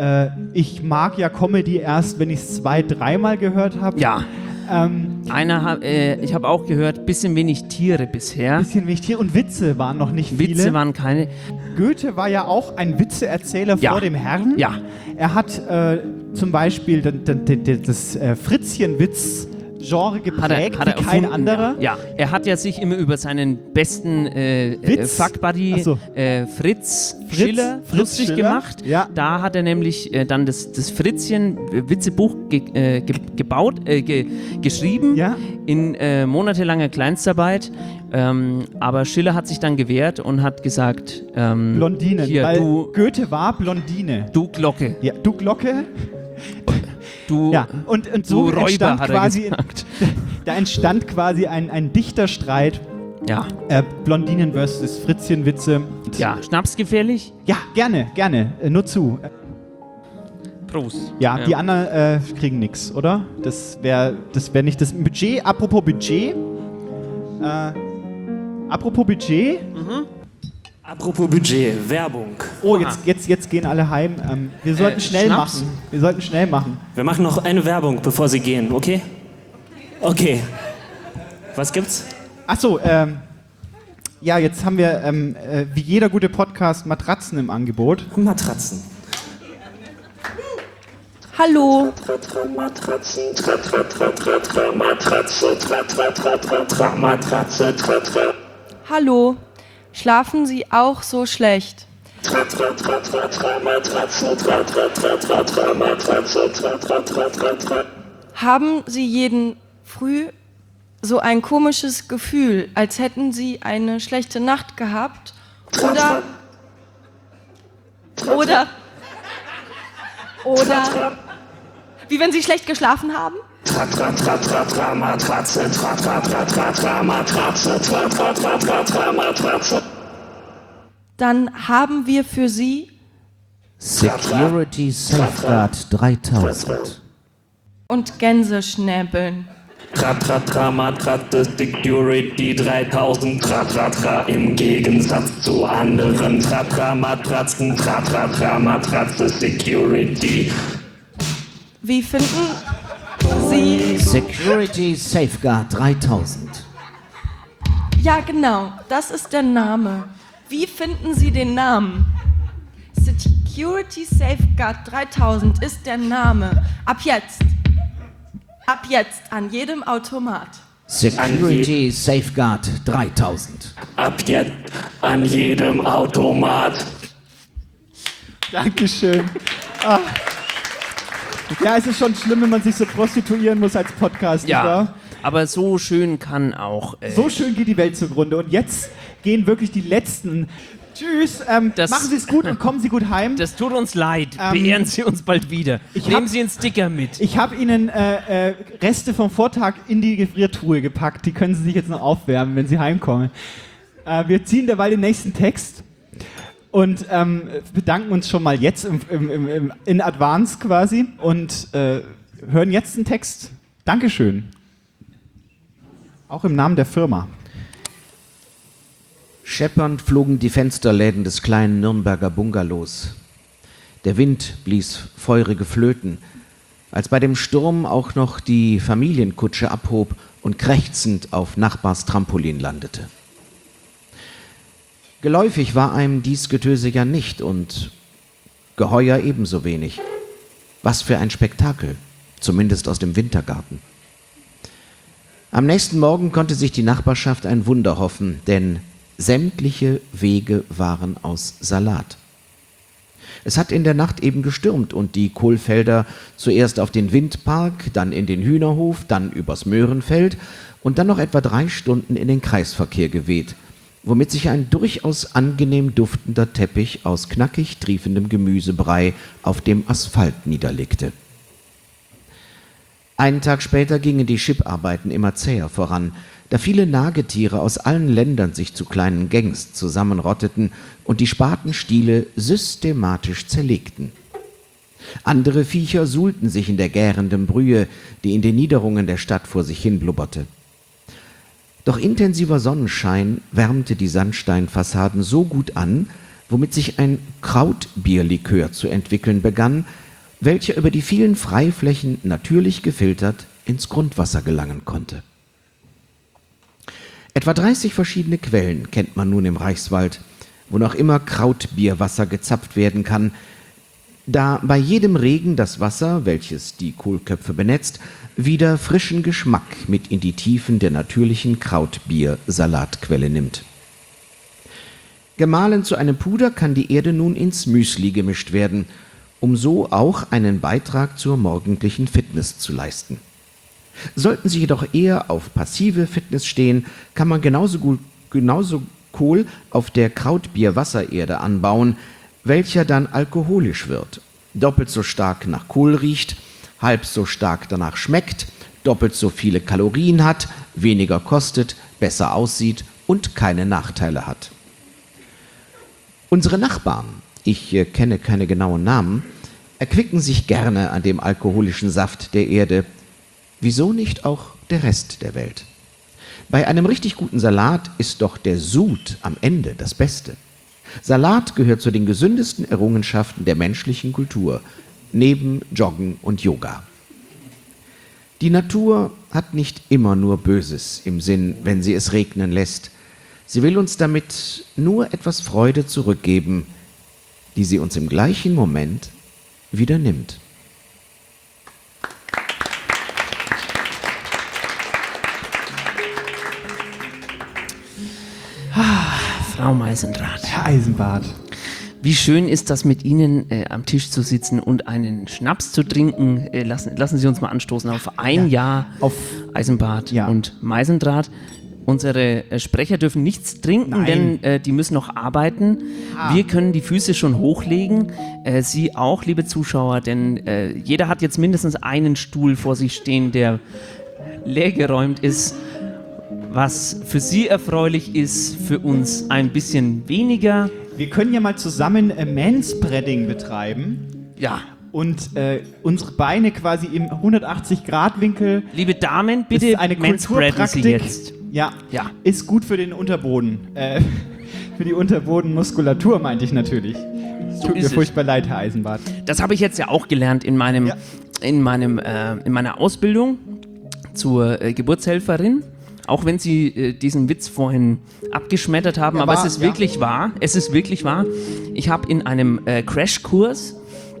ich mag ja Comedy erst, wenn ich es 2-3 Mal gehört habe. Ja. Ich habe auch gehört, bisschen wenig Tiere bisher. Bisschen wenig Tiere und Witze waren noch nicht viele. Witze waren keine. Goethe war ja auch ein Witzeerzähler vor dem Herrn. Ja. Er hat zum Beispiel das Fritzchenwitz-Genre geprägt, wie kein anderer. Ja, er hat ja sich immer über seinen besten Fuck-Buddy Fritz Schiller gemacht. Ja. Da hat er nämlich dann das Fritzchen-Witzebuch geschrieben in monatelanger Kleinstarbeit. Aber Schiller hat sich dann gewehrt und hat gesagt, Blondinen, hier, weil du, Goethe war Blondine. Du Glocke. Ja, du Glocke. Du, ja, und so Räuber, entstand hat er quasi, gesagt. da entstand quasi ein Dichterstreit. Ja. Blondinen versus Fritzchenwitze. Ja, schnapsgefährlich? Ja, gerne. Nur zu. Prost. Ja, die anderen kriegen nichts, oder? Das wär nicht das Budget. Apropos Budget. Apropos Budget, Werbung. Oh, jetzt gehen alle heim. Wir sollten schnell machen. Wir machen noch eine Werbung, bevor sie gehen, okay? Okay. Was gibt's? Achso, ja, jetzt haben wir, wie jeder gute Podcast, Matratzen im Angebot. Matratzen. Hallo. Hallo. Schlafen Sie auch so schlecht? Haben Sie jeden Früh so ein komisches Gefühl, als hätten Sie eine schlechte Nacht gehabt? Oder wie wenn Sie schlecht geschlafen haben? Dann haben wir für Sie Security Safeguard 3000 und Gänseschnäbeln. Matratze Security 3000 im Gegensatz zu anderen Matratzen Matratze Security. Wie finden Sie Security Safeguard 3000? Ja, genau, das ist der Name. Wie finden Sie den Namen? Security Safeguard 3000 ist der Name. Ab jetzt an jedem Automat. Security Safeguard 3000. Ab jetzt an jedem Automat. Dankeschön. Ja, es ist schon schlimm, wenn man sich so prostituieren muss als Podcast. Ja, oder? aber so schön kann auch... so schön geht die Welt zugrunde. Und jetzt gehen wirklich die letzten... Tschüss, machen Sie es gut und kommen Sie gut heim. Das tut uns leid. Beehren Sie uns bald wieder. Nehmen Sie einen Sticker mit. Ich habe Ihnen Reste vom Vortag in die Gefriertruhe gepackt. Die können Sie sich jetzt noch aufwärmen, wenn Sie heimkommen. Wir ziehen derweil den nächsten Text und bedanken uns schon mal jetzt in Advance quasi und hören jetzt den Text. Dankeschön. Auch im Namen der Firma. Scheppernd flogen die Fensterläden des kleinen Nürnberger Bungalows. Der Wind blies feurige Flöten, als bei dem Sturm auch noch die Familienkutsche abhob und krächzend auf Nachbars Trampolin landete. Geläufig war einem dies Getöse ja nicht und geheuer ebenso wenig. Was für ein Spektakel, zumindest aus dem Wintergarten. Am nächsten Morgen konnte sich die Nachbarschaft ein Wunder hoffen, denn sämtliche Wege waren aus Salat. Es hat in der Nacht eben gestürmt und die Kohlfelder zuerst auf den Windpark, dann in den Hühnerhof, dann übers Möhrenfeld und dann noch etwa 3 Stunden in den Kreisverkehr geweht, womit sich ein durchaus angenehm duftender Teppich aus knackig triefendem Gemüsebrei auf dem Asphalt niederlegte. Einen Tag später gingen die Schipparbeiten immer zäher voran, da viele Nagetiere aus allen Ländern sich zu kleinen Gangs zusammenrotteten und die Spatenstiele systematisch zerlegten. Andere Viecher suhlten sich in der gärenden Brühe, die in den Niederungen der Stadt vor sich hin blubberte. Doch intensiver Sonnenschein wärmte die Sandsteinfassaden so gut an, womit sich ein Krautbierlikör zu entwickeln begann, welcher über die vielen Freiflächen natürlich gefiltert ins Grundwasser gelangen konnte. Etwa 30 verschiedene Quellen kennt man nun im Reichswald, wo noch immer Krautbierwasser gezapft werden kann, da bei jedem Regen das Wasser, welches die Kohlköpfe benetzt, wieder frischen Geschmack mit in die Tiefen der natürlichen Krautbier-Salatquelle nimmt. Gemahlen zu einem Puder kann die Erde nun ins Müsli gemischt werden, um so auch einen Beitrag zur morgendlichen Fitness zu leisten. Sollten Sie jedoch eher auf passive Fitness stehen, kann man genauso Kohl auf der Krautbier-Wassererde anbauen, welcher dann alkoholisch wird, doppelt so stark nach Kohl riecht, halb so stark danach schmeckt, doppelt so viele Kalorien hat, weniger kostet, besser aussieht und keine Nachteile hat. Unsere Nachbarn, ich kenne keine genauen Namen, erquicken sich gerne an dem alkoholischen Saft der Erde. Wieso nicht auch der Rest der Welt? Bei einem richtig guten Salat ist doch der Sud am Ende das Beste. Salat gehört zu den gesündesten Errungenschaften der menschlichen Kultur, neben Joggen und Yoga. Die Natur hat nicht immer nur Böses im Sinn, wenn sie es regnen lässt. Sie will uns damit nur etwas Freude zurückgeben, die sie uns im gleichen Moment wieder nimmt. Frau Meisendrath. Herr Eisenbart. Wie schön ist das, mit Ihnen am Tisch zu sitzen und einen Schnaps zu trinken. Lassen Sie uns mal anstoßen auf ein Jahr auf Eisenbart und Meisendrath. Unsere Sprecher dürfen nichts trinken, denn die müssen noch arbeiten. Wir können die Füße schon hochlegen. Sie auch, liebe Zuschauer, denn jeder hat jetzt mindestens einen Stuhl vor sich stehen, der leergeräumt ist. Was für Sie erfreulich ist, für uns ein bisschen weniger. Wir können ja mal zusammen Manspreading betreiben. Ja. Und unsere Beine quasi im 180-Grad-Winkel. Liebe Damen, bitte manspreaden Sie jetzt. Ja, ist gut für den Unterboden. Für die Unterbodenmuskulatur meinte ich natürlich. Tut mir furchtbar leid, Herr Eisenbart. Das habe ich jetzt ja auch gelernt in meiner Ausbildung zur Geburtshelferin. Auch wenn Sie diesen Witz vorhin abgeschmettert haben, aber es ist wirklich wahr. Es ist wirklich wahr. Ich habe in einem Crashkurs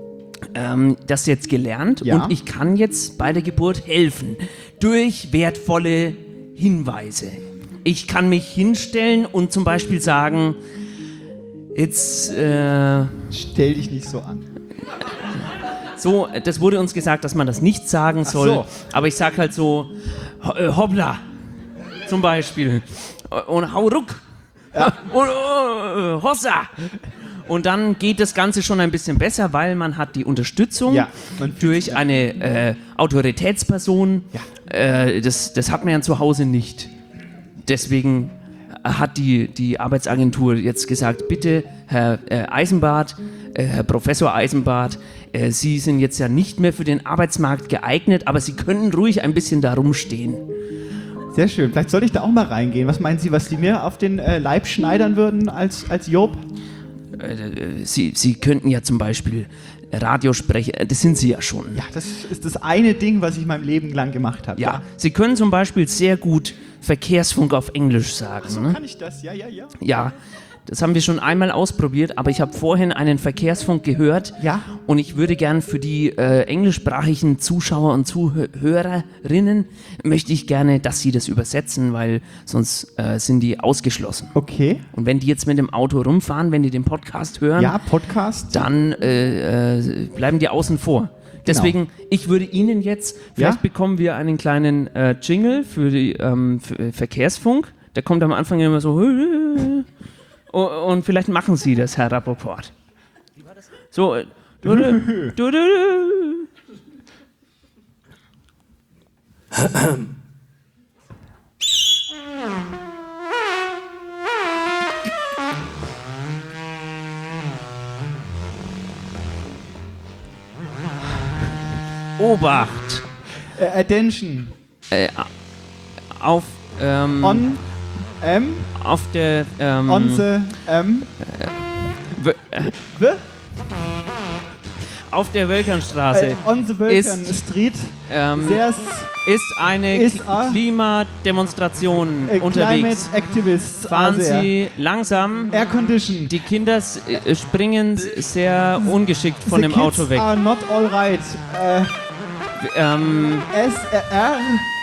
das jetzt gelernt und ich kann jetzt bei der Geburt helfen durch wertvolle Hinweise. Ich kann mich hinstellen und zum Beispiel sagen, jetzt stell dich nicht so an. So, das wurde uns gesagt, dass man das nicht sagen soll, aber ich sag halt so, hoppla. Zum Beispiel. Und hau ruck. Ja. Und hossa. Und dann geht das Ganze schon ein bisschen besser, weil man hat die Unterstützung durch eine Autoritätsperson. Ja. Das hat man ja zu Hause nicht. Deswegen hat die Arbeitsagentur jetzt gesagt, bitte, Herr Eisenbart, Herr Professor Eisenbart, Sie sind jetzt ja nicht mehr für den Arbeitsmarkt geeignet, aber Sie können ruhig ein bisschen da rumstehen. Sehr schön. Vielleicht sollte ich da auch mal reingehen. Was meinen Sie, was die mir auf den Leib schneidern würden als Job? Sie könnten ja zum Beispiel Radiosprecher, das sind Sie ja schon. Ja, das ist das eine Ding, was ich mein Leben lang gemacht habe. Ja, Sie können zum Beispiel sehr gut Verkehrsfunk auf Englisch sagen. So ne? Kann ich das? Ja. Ja, das haben wir schon einmal ausprobiert, aber ich habe vorhin einen Verkehrsfunk gehört und ich würde gern für die englischsprachigen Zuschauer und Zuhörerinnen, möchte ich gerne, dass Sie das übersetzen, weil sonst sind die ausgeschlossen. Okay. Und wenn die jetzt mit dem Auto rumfahren, wenn die den Podcast hören, dann bleiben die außen vor. Deswegen, ich würde Ihnen jetzt, vielleicht bekommen wir einen kleinen Jingle für die für Verkehrsfunk, der kommt am Anfang immer so und vielleicht machen Sie das, Herr Rappaport. Wie war das? So, Obacht! Attention! Auf on auf der on the Auf der Wölkernstraße. On the Wölkern Street. Ist eine Klimademonstration unterwegs. Climate Activists. Fahren Sie langsam. Air Condition. Die Kinder springen sehr ungeschickt von dem Auto weg. Are not all right. SR.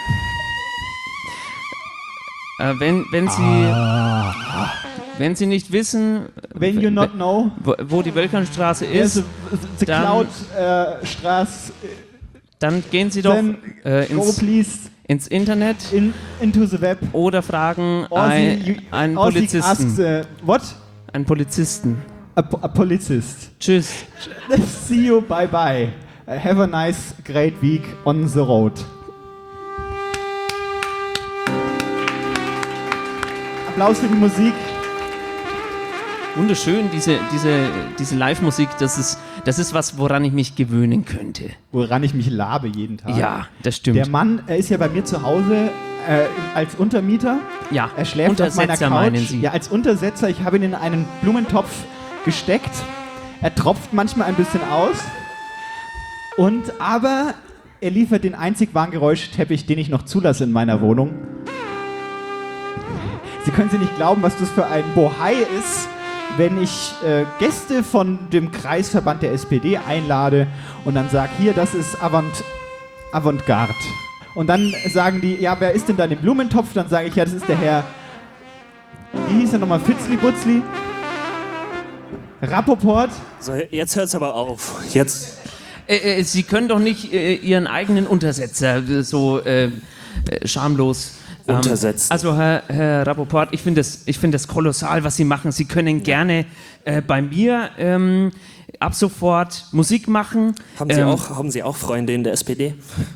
Wenn Sie nicht wissen, When you not know, wo die Wölkernstraße ist, the Cloud Straße. Dann gehen Sie doch ins Internet into the web. Oder fragen einen Polizisten. What? Einen Polizisten. A Polizist. Tschüss. See you, bye bye. Have a nice, great week on the road. Applaus für die Musik. Wunderschön, diese Live-Musik, das ist was, woran ich mich gewöhnen könnte. Woran ich mich labe jeden Tag. Ja, das stimmt. Der Mann ist ja bei mir zu Hause als Untermieter. Ja, er schläft auf meiner Couch. Meinen Sie? Ja, als Untersetzer. Ich habe ihn in einen Blumentopf gesteckt. Er tropft manchmal ein bisschen aus. Aber er liefert den einzig wahren Geräuschteppich, den ich noch zulasse in meiner Wohnung. Sie können sich nicht glauben, was das für ein Bohai ist, wenn ich Gäste von dem Kreisverband der SPD einlade und dann sage, hier, das ist Avantgarde. Und dann sagen die, ja, wer ist denn da in dem Blumentopf? Dann sage ich, ja, das ist der Herr, wie hieß er nochmal, Fitzli-Butzli? Rappoport? So, jetzt hört's aber auf. Jetzt. Sie können doch nicht Ihren eigenen Untersetzer so schamlos untersetzen. Also Herr Rappoport, ich finde das kolossal, was Sie machen. Sie können gerne bei mir ab sofort Musik machen. Haben Sie auch Freunde in der SPD?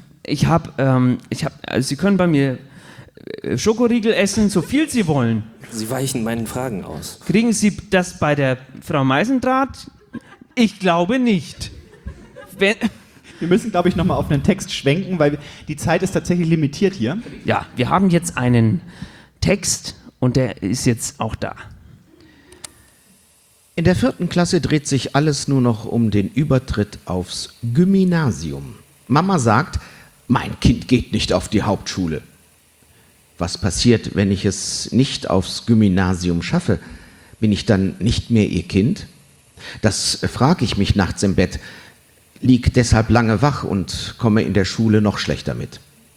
Sie können bei mir Schokoriegel essen, so viel Sie wollen. Sie weichen meinen Fragen aus. Kriegen Sie das bei der Frau Meisendrath? Ich glaube nicht. Wir müssen, glaube ich, nochmal auf einen Text schwenken, weil die Zeit ist tatsächlich limitiert hier. Ja, wir haben jetzt einen Text und der ist jetzt auch da. In der 4. Klasse dreht sich alles nur noch um den Übertritt aufs Gymnasium. Mama sagt, mein Kind geht nicht auf die Hauptschule. Was passiert, wenn ich es nicht aufs Gymnasium schaffe? Bin ich dann nicht mehr ihr Kind? Das frage ich mich nachts im Bett, lieg deshalb lange wach und komme in der Schule noch schlechter mit.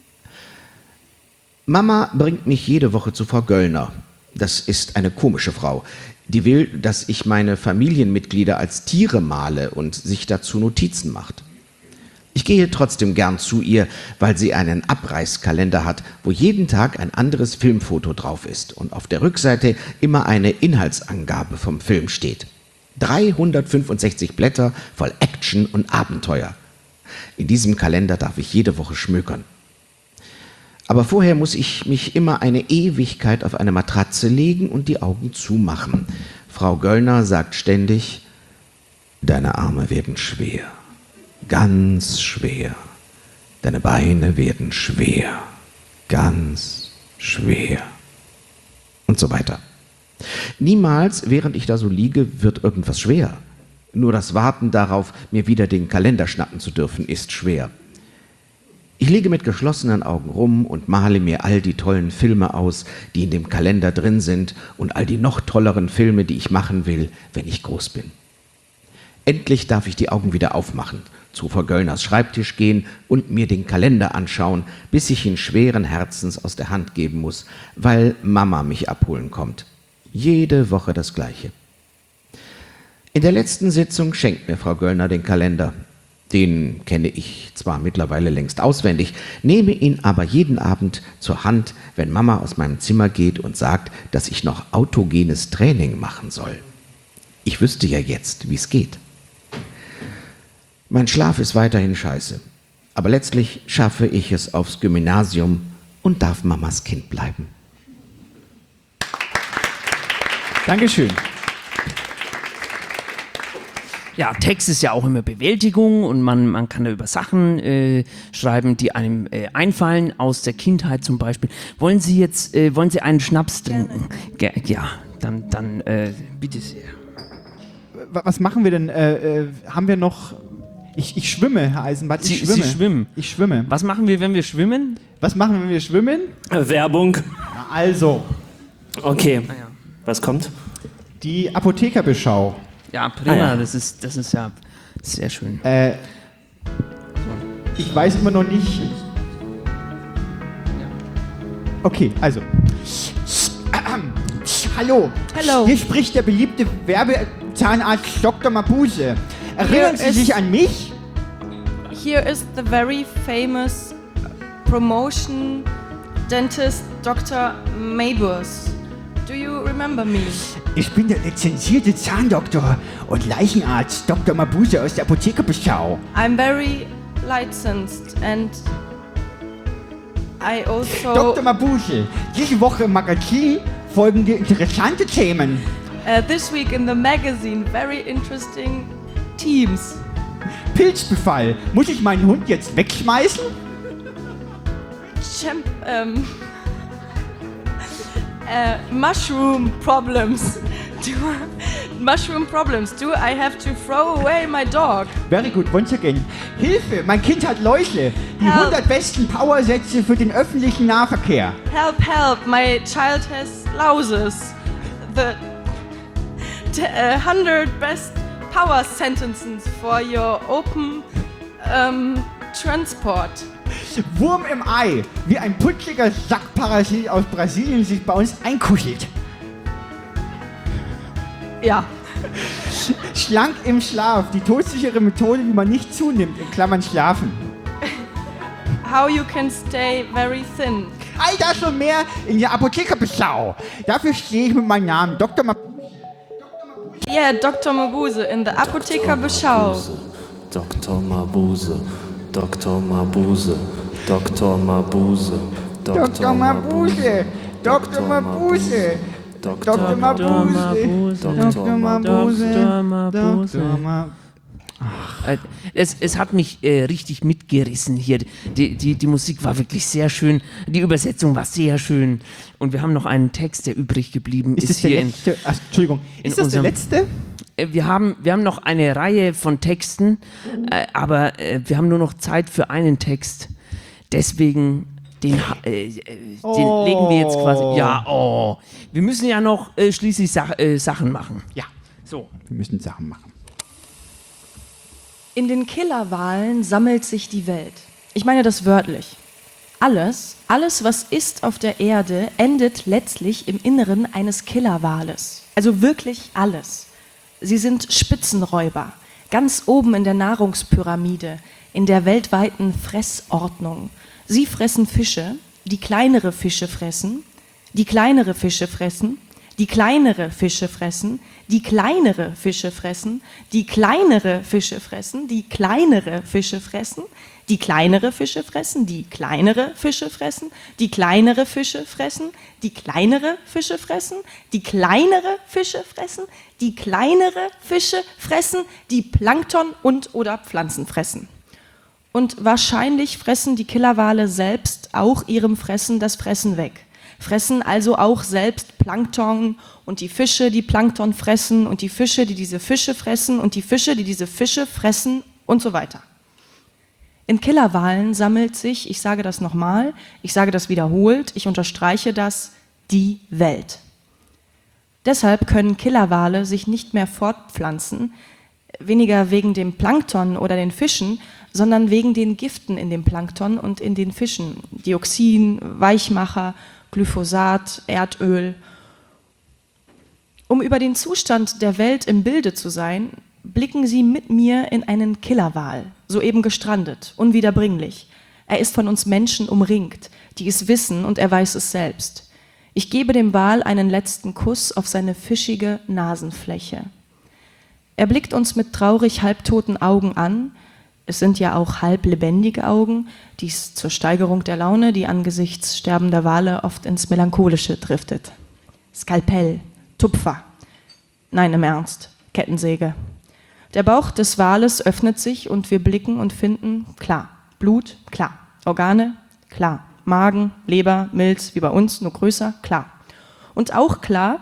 Mama bringt mich jede Woche zu Frau Göllner. Das ist eine komische Frau. Die will, dass ich meine Familienmitglieder als Tiere male und sich dazu Notizen macht. Ich gehe trotzdem gern zu ihr, weil sie einen Abreißkalender hat, wo jeden Tag ein anderes Filmfoto drauf ist und auf der Rückseite immer eine Inhaltsangabe vom Film steht. 365 Blätter voll Action und Abenteuer. In diesem Kalender darf ich jede Woche schmökern. Aber vorher muss ich mich immer eine Ewigkeit auf eine Matratze legen und die Augen zumachen. Frau Göllner sagt ständig, deine Arme werden schwer, ganz schwer. Deine Beine werden schwer, ganz schwer. Und so weiter. Niemals, während ich da so liege, wird irgendwas schwer. Nur das Warten darauf, mir wieder den Kalender schnappen zu dürfen, ist schwer. Ich liege mit geschlossenen Augen rum und male mir all die tollen Filme aus, die in dem Kalender drin sind und all die noch tolleren Filme, die ich machen will, wenn ich groß bin. Endlich darf ich die Augen wieder aufmachen, zu Frau Göllners Schreibtisch gehen und mir den Kalender anschauen, bis ich ihn schweren Herzens aus der Hand geben muss, weil Mama mich abholen kommt. Jede Woche das Gleiche. In der letzten Sitzung schenkt mir Frau Göllner den Kalender. Den kenne ich zwar mittlerweile längst auswendig, nehme ihn aber jeden Abend zur Hand, wenn Mama aus meinem Zimmer geht und sagt, dass ich noch autogenes Training machen soll. Ich wüsste ja jetzt, wie es geht. Mein Schlaf ist weiterhin scheiße, aber letztlich schaffe ich es aufs Gymnasium und darf Mamas Kind bleiben. Dankeschön. Ja, Text ist ja auch immer Bewältigung und man kann da über Sachen schreiben, die einem einfallen, aus der Kindheit zum Beispiel. Wollen Sie einen Schnaps trinken? Ja, dann bitte sehr. was machen wir denn? Haben wir noch... Ich schwimme, Herr Eisenbart, Sie schwimmen. Ich schwimme. Was machen wir, wenn wir schwimmen? Was machen wir, wenn wir schwimmen? Werbung. Ja, also. Okay. Was kommt? Die Apothekerbeschau. Ja, prima. Das ist ja sehr schön. Ich weiß immer noch nicht... Okay, also. Hallo. Hallo. Hier spricht der beliebte Werbezahnarzt Dr. Mabuse. Erinnern Sie sich an mich? Here is the very famous promotion dentist Dr. Mabuse. Do you remember me? Ich bin der lizenzierte Zahndoktor und Leichenarzt Dr. Mabuse aus der Apothekerbeschau. I'm very licensed and I also... Dr. Mabuse, diese Woche im Magazin folgende interessante Themen. This week in the magazine, very interesting teams. Pilzbefall. Muss ich meinen Hund jetzt wegschmeißen? Mushroom problems. Mushroom problems. Do I have to throw away my dog? Very good, once again. Hilfe, mein Kind hat Läuse. Die Help. 100 besten Powersätze für den öffentlichen Nahverkehr. Help, help, my child has louses. The 100 best power sentences for your open transport. Wurm im Ei, wie ein putziger Sackparasit aus Brasilien sich bei uns einkuschelt. Ja. Schlank im Schlaf, die todsichere Methode, wie man nicht zunimmt, in Klammern schlafen. How you can stay very thin. All das und mehr in der Apothekerbeschau. Dafür stehe ich mit meinem Namen, Dr. Yeah, Dr. Mabuse in the Apothekerbeschau. Dr. Mabuse, Dr. Mabuse, Dr. Mabuse, Dr. Mabuse, Dr. Mabuse, Dr. Mabuse, Dr. Mabuse, Dr. Mabuse. Es hat mich richtig mitgerissen hier. Die Musik war wirklich sehr schön. Die Übersetzung war sehr schön. Und wir haben noch einen Text, der übrig geblieben ist. Das hier der letzte? Entschuldigung. Ist das der letzte? Wir haben noch eine Reihe von Texten, aber wir haben nur noch Zeit für einen Text. Deswegen den legen wir jetzt quasi. Ja, wir müssen ja noch schließlich Sachen machen. Ja, so. Wir müssen Sachen machen. In den Killerwalen sammelt sich die Welt. Ich meine das wörtlich. Alles, was ist auf der Erde, endet letztlich im Inneren eines Killerwales. Also wirklich alles. Sie sind Spitzenräuber, ganz oben in der Nahrungspyramide, in der weltweiten Fressordnung. Sie fressen Fische, die kleinere Fische fressen, die kleinere Fische fressen, die kleinere Fische fressen, die kleinere Fische fressen, die kleinere Fische fressen, die kleinere Fische fressen, die kleinere Fische fressen, die kleinere Fische fressen, die kleinere Fische fressen, die kleinere Fische fressen, die kleinere Fische fressen, die kleinere Fische fressen, die Plankton und oder Pflanzen fressen. Und wahrscheinlich fressen die Killerwale selbst auch ihrem Fressen das Fressen weg. Fressen also auch selbst Plankton und die Fische, die Plankton fressen und die Fische, die diese Fische fressen und die Fische, die diese Fische fressen und so weiter. In Killerwalen sammelt sich, ich sage das nochmal, ich sage das wiederholt, ich unterstreiche das, die Welt. Deshalb können Killerwale sich nicht mehr fortpflanzen, weniger wegen dem Plankton oder den Fischen, sondern wegen den Giften in dem Plankton und in den Fischen. Dioxin, Weichmacher, Glyphosat, Erdöl. Um über den Zustand der Welt im Bilde zu sein, blicken Sie mit mir in einen Killerwal, soeben gestrandet, unwiederbringlich. Er ist von uns Menschen umringt, die es wissen und er weiß es selbst. Ich gebe dem Wal einen letzten Kuss auf seine fischige Nasenfläche. Er blickt uns mit traurig halbtoten Augen an. Es sind ja auch halb lebendige Augen, dies zur Steigerung der Laune, die angesichts sterbender Wale oft ins Melancholische driftet. Skalpell, Tupfer. Nein, im Ernst, Kettensäge. Der Bauch des Wales öffnet sich und wir blicken und finden, klar, Blut, klar, Organe, klar, Magen, Leber, Milz, wie bei uns, nur größer, klar. Und auch klar,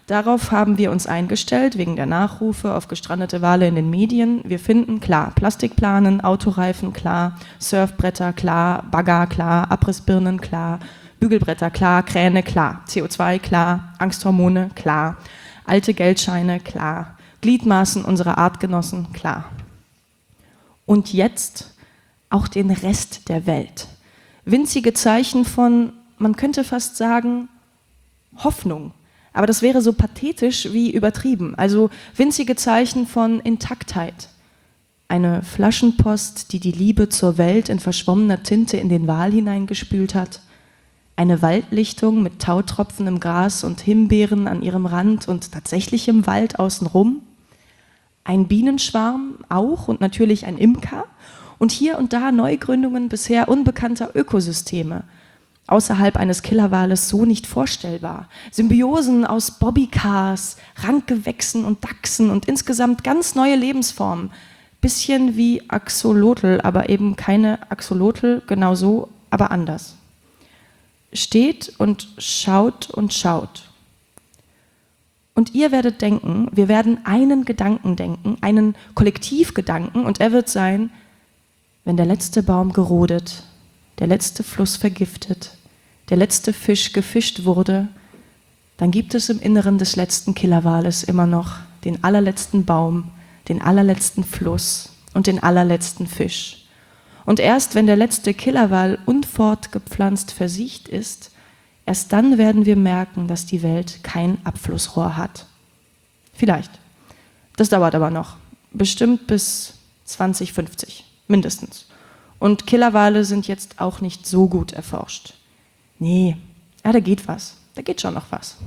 Darauf haben wir uns eingestellt, wegen der Nachrufe auf gestrandete Wale in den Medien. Wir finden, klar, Plastikplanen, Autoreifen, klar, Surfbretter, klar, Bagger, klar, Abrissbirnen, klar, Bügelbretter, klar, Kräne, klar, CO2, klar, Angsthormone, klar, alte Geldscheine, klar, Gliedmaßen unserer Artgenossen, klar. Und jetzt auch den Rest der Welt. Winzige Zeichen von, man könnte fast sagen, Hoffnung. Aber das wäre so pathetisch wie übertrieben. Also winzige Zeichen von Intaktheit. Eine Flaschenpost, die die Liebe zur Welt in verschwommener Tinte in den Wal hineingespült hat. Eine Waldlichtung mit Tautropfen im Gras und Himbeeren an ihrem Rand und tatsächlichem Wald außenrum. Ein Bienenschwarm auch und natürlich ein Imker. Und hier und da Neugründungen bisher unbekannter Ökosysteme. Außerhalb eines Killerwales so nicht vorstellbar. Symbiosen aus Bobbycars, Rankgewächsen und Dachsen und insgesamt ganz neue Lebensformen. Bisschen wie Axolotl, aber eben keine Axolotl, genau so, aber anders. Steht und schaut und schaut. Und ihr werdet denken, wir werden einen Gedanken denken, einen Kollektivgedanken, und er wird sein, wenn der letzte Baum gerodet, der letzte Fluss vergiftet, der letzte Fisch gefischt wurde, dann gibt es im Inneren des letzten Killerwales immer noch den allerletzten Baum, den allerletzten Fluss und den allerletzten Fisch. Und erst wenn der letzte Killerwal unfortgepflanzt versiegt ist, erst dann werden wir merken, dass die Welt kein Abflussrohr hat. Vielleicht. Das dauert aber noch. Bestimmt bis 2050. Mindestens. Und Killerwale sind jetzt auch nicht so gut erforscht. Nee, ja, da geht was. Da geht schon noch was.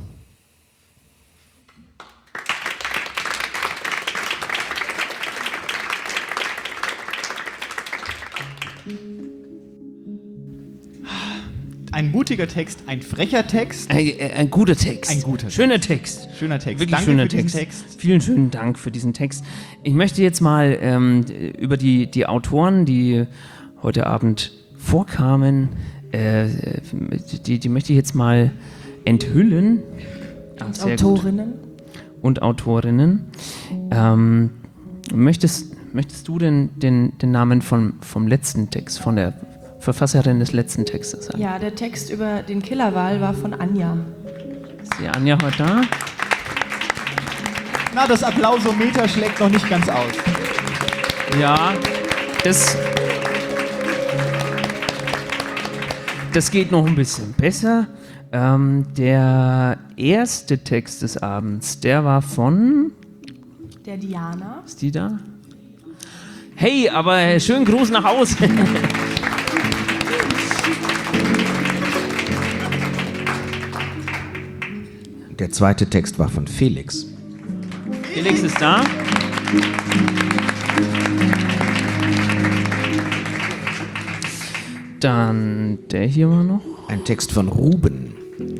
Ein mutiger Text, ein frecher Text. Ein guter Text. Ein guter Text. Schöner Text. Schöner Text. Wirklich Danke schöner für diesen Text. Text. Vielen schönen Dank für diesen Text. Ich möchte jetzt mal über die Autoren, die heute Abend vorkamen, die möchte ich jetzt mal enthüllen. Und Autorinnen. Und Autorinnen. Möchtest du den Namen vom letzten Text, von der Verfasserin des letzten Textes sagen? Ja, der Text über den Killerwal war von Anja. Ist die Anja heute da? Na, das Applausometer schlägt noch nicht ganz aus. Ja, das geht noch ein bisschen besser. Der erste Text des Abends, der war von... Der Diana. Ist die da? Hey, aber schönen Gruß nach Hause. Der zweite Text war von Felix. Felix ist da. Dann der hier war noch. Ein Text von Ruben.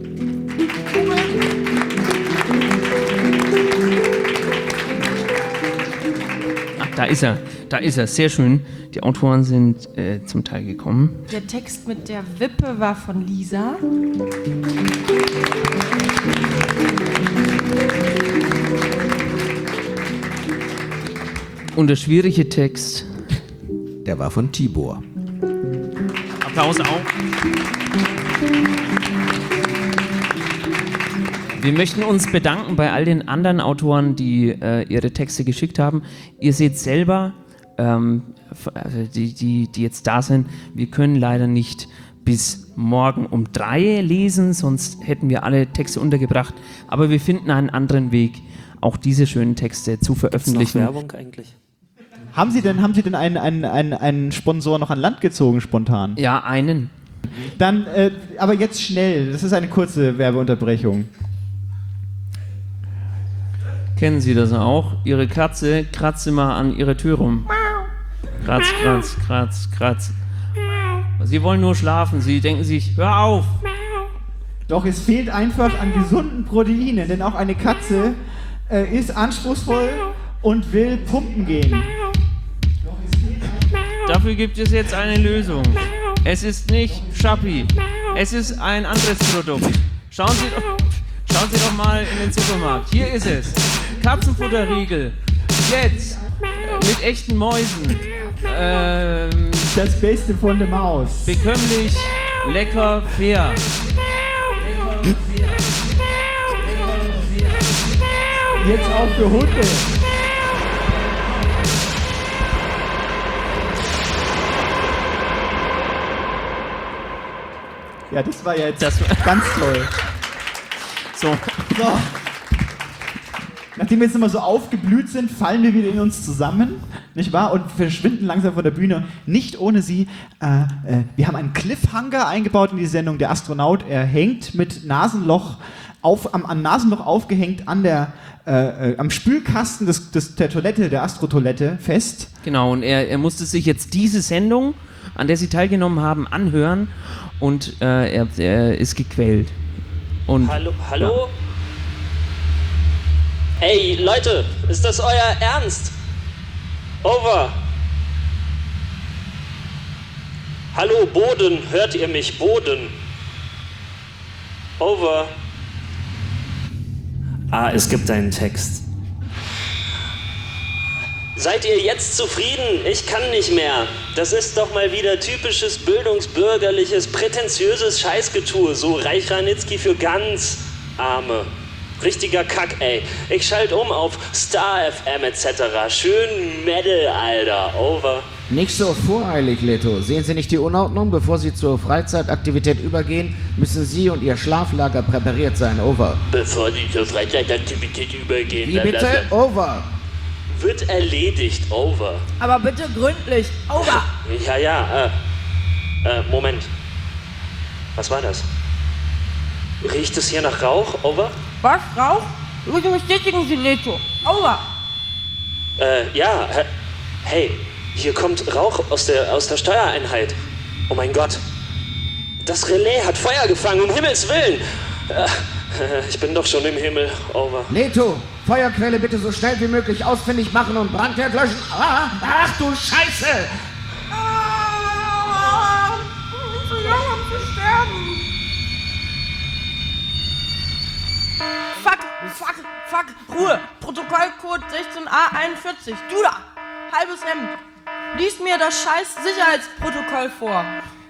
Ach, da ist er. Da ist er. Sehr schön. Die Autoren sind zum Teil gekommen. Der Text mit der Wippe war von Lisa. Und der schwierige Text, der war von Tibor. Applaus auch. Wir möchten uns bedanken bei all den anderen Autoren, die ihre Texte geschickt haben. Ihr seht selber, die jetzt da sind, wir können leider nicht bis morgen um 3 lesen, sonst hätten wir alle Texte untergebracht. Aber wir finden einen anderen Weg, auch diese schönen Texte zu veröffentlichen. Ist noch Werbung eigentlich? Haben Sie denn einen Sponsor noch an Land gezogen, spontan? Ja, einen. Dann, aber jetzt schnell, das ist eine kurze Werbeunterbrechung. Kennen Sie das auch? Ihre Katze kratzt immer an ihre Tür rum. Kratz, kratz, kratz, kratz. Sie wollen nur schlafen, sie denken sich, hör auf. Doch es fehlt einfach an gesunden Proteinen, denn auch eine Katze ist anspruchsvoll und will pumpen gehen. Dafür gibt es jetzt eine Lösung. Es ist nicht Schappi, es ist ein anderes Produkt. Schauen Sie Schauen Sie doch mal in den Supermarkt. Hier ist es. Katzenfutterriegel. Jetzt. Mit echten Mäusen. Das Beste von der Maus. Bekömmlich, lecker, fair. Jetzt auch für Hunde. Ja, das war ja jetzt ganz toll. So. Nachdem wir jetzt nochmal so aufgeblüht sind, fallen wir wieder in uns zusammen, nicht wahr? Und verschwinden langsam von der Bühne. Nicht ohne sie. Wir haben einen Cliffhanger eingebaut in die Sendung. Der Astronaut, er hängt mit Nasenloch am Nasenloch aufgehängt am Spülkasten der Toilette, der Astrotoilette fest. Genau, und er musste sich jetzt diese Sendung, an der Sie teilgenommen haben, anhören und er ist gequält. Und, Hallo? Ja. Ey, Leute, ist das euer Ernst? Over. Hallo, Boden, hört ihr mich, Boden? Over. Es gibt einen Text. Seid ihr jetzt zufrieden? Ich kann nicht mehr. Das ist doch mal wieder typisches bildungsbürgerliches, prätentiöses Scheißgetue. So Reich Ranitzky für ganz Arme. Richtiger Kack, ey. Ich schalte um auf Star FM etc. Schön Metal, Alter. Over. Nicht so voreilig, Leto. Sehen Sie nicht die Unordnung? Bevor Sie zur Freizeitaktivität übergehen, müssen Sie und Ihr Schlaflager präpariert sein. Over. Bevor Sie zur Freizeitaktivität übergehen. Wie bitte? Over. Wird erledigt. Over. Aber bitte gründlich. Over. Ja. Moment. Was war das? Riecht es hier nach Rauch? Over? Was? Rauch? Bitte bestätigen Sie, Leto. Over. Ja. Hey, hier kommt Rauch aus der Steuereinheit. Oh mein Gott. Das Relais hat Feuer gefangen, um Himmels Willen. Ich bin doch schon im Himmel. Over. Leto, Feuerquelle bitte so schnell wie möglich ausfindig machen und Brandherd löschen. Ach du Scheiße! Zu jung, um zu sterben. Fuck, Ruhe. Protokollcode 16a41. Du da, halbes Hemd. Lies mir das scheiß Sicherheitsprotokoll vor.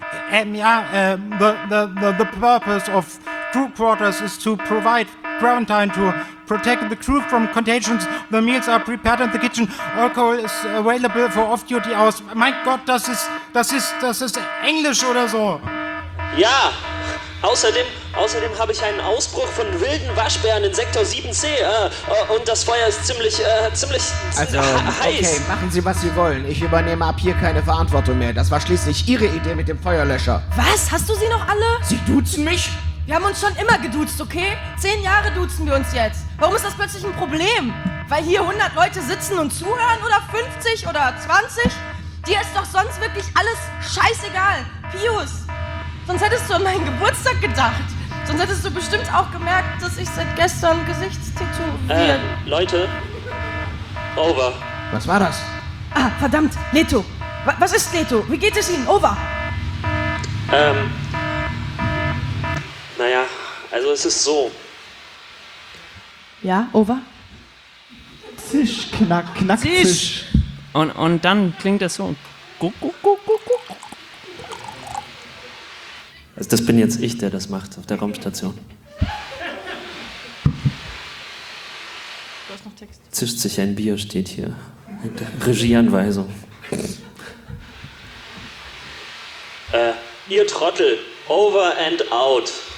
The purpose of crew quarters is to provide quarantine to protect the crew from contagions. The meals are prepared in the kitchen. Alcohol is available for off-duty hours. Mein Gott, das ist Englisch oder so. Ja. Außerdem habe ich einen Ausbruch von wilden Waschbären in Sektor 7C und das Feuer ist ziemlich Also, heiß. Okay, machen Sie, was Sie wollen. Ich übernehme ab hier keine Verantwortung mehr. Das war schließlich Ihre Idee mit dem Feuerlöscher. Was? Hast du sie noch alle? Sie duzen mich? Wir haben uns schon immer geduzt, okay? 10 Jahre duzen wir uns jetzt. Warum ist das plötzlich ein Problem? Weil hier 100 Leute sitzen und zuhören oder 50 oder 20? Dir ist doch sonst wirklich alles scheißegal. Pius, sonst hättest du an meinen Geburtstag gedacht. Sonst hättest du bestimmt auch gemerkt, dass ich seit gestern Gesichtstätowiert. Leute. Over. Was war das? Verdammt, Leto. Was ist Leto? Wie geht es Ihnen? Over. Naja, also es ist so. Ja, over? Zisch, knack, knack, zisch. Und dann klingt das so. Also das bin jetzt ich, der das macht auf der Raumstation. Du hast noch Text. Zischt sich ein Bier, steht hier. Regieanweisung. Ihr Trottel. Over and out.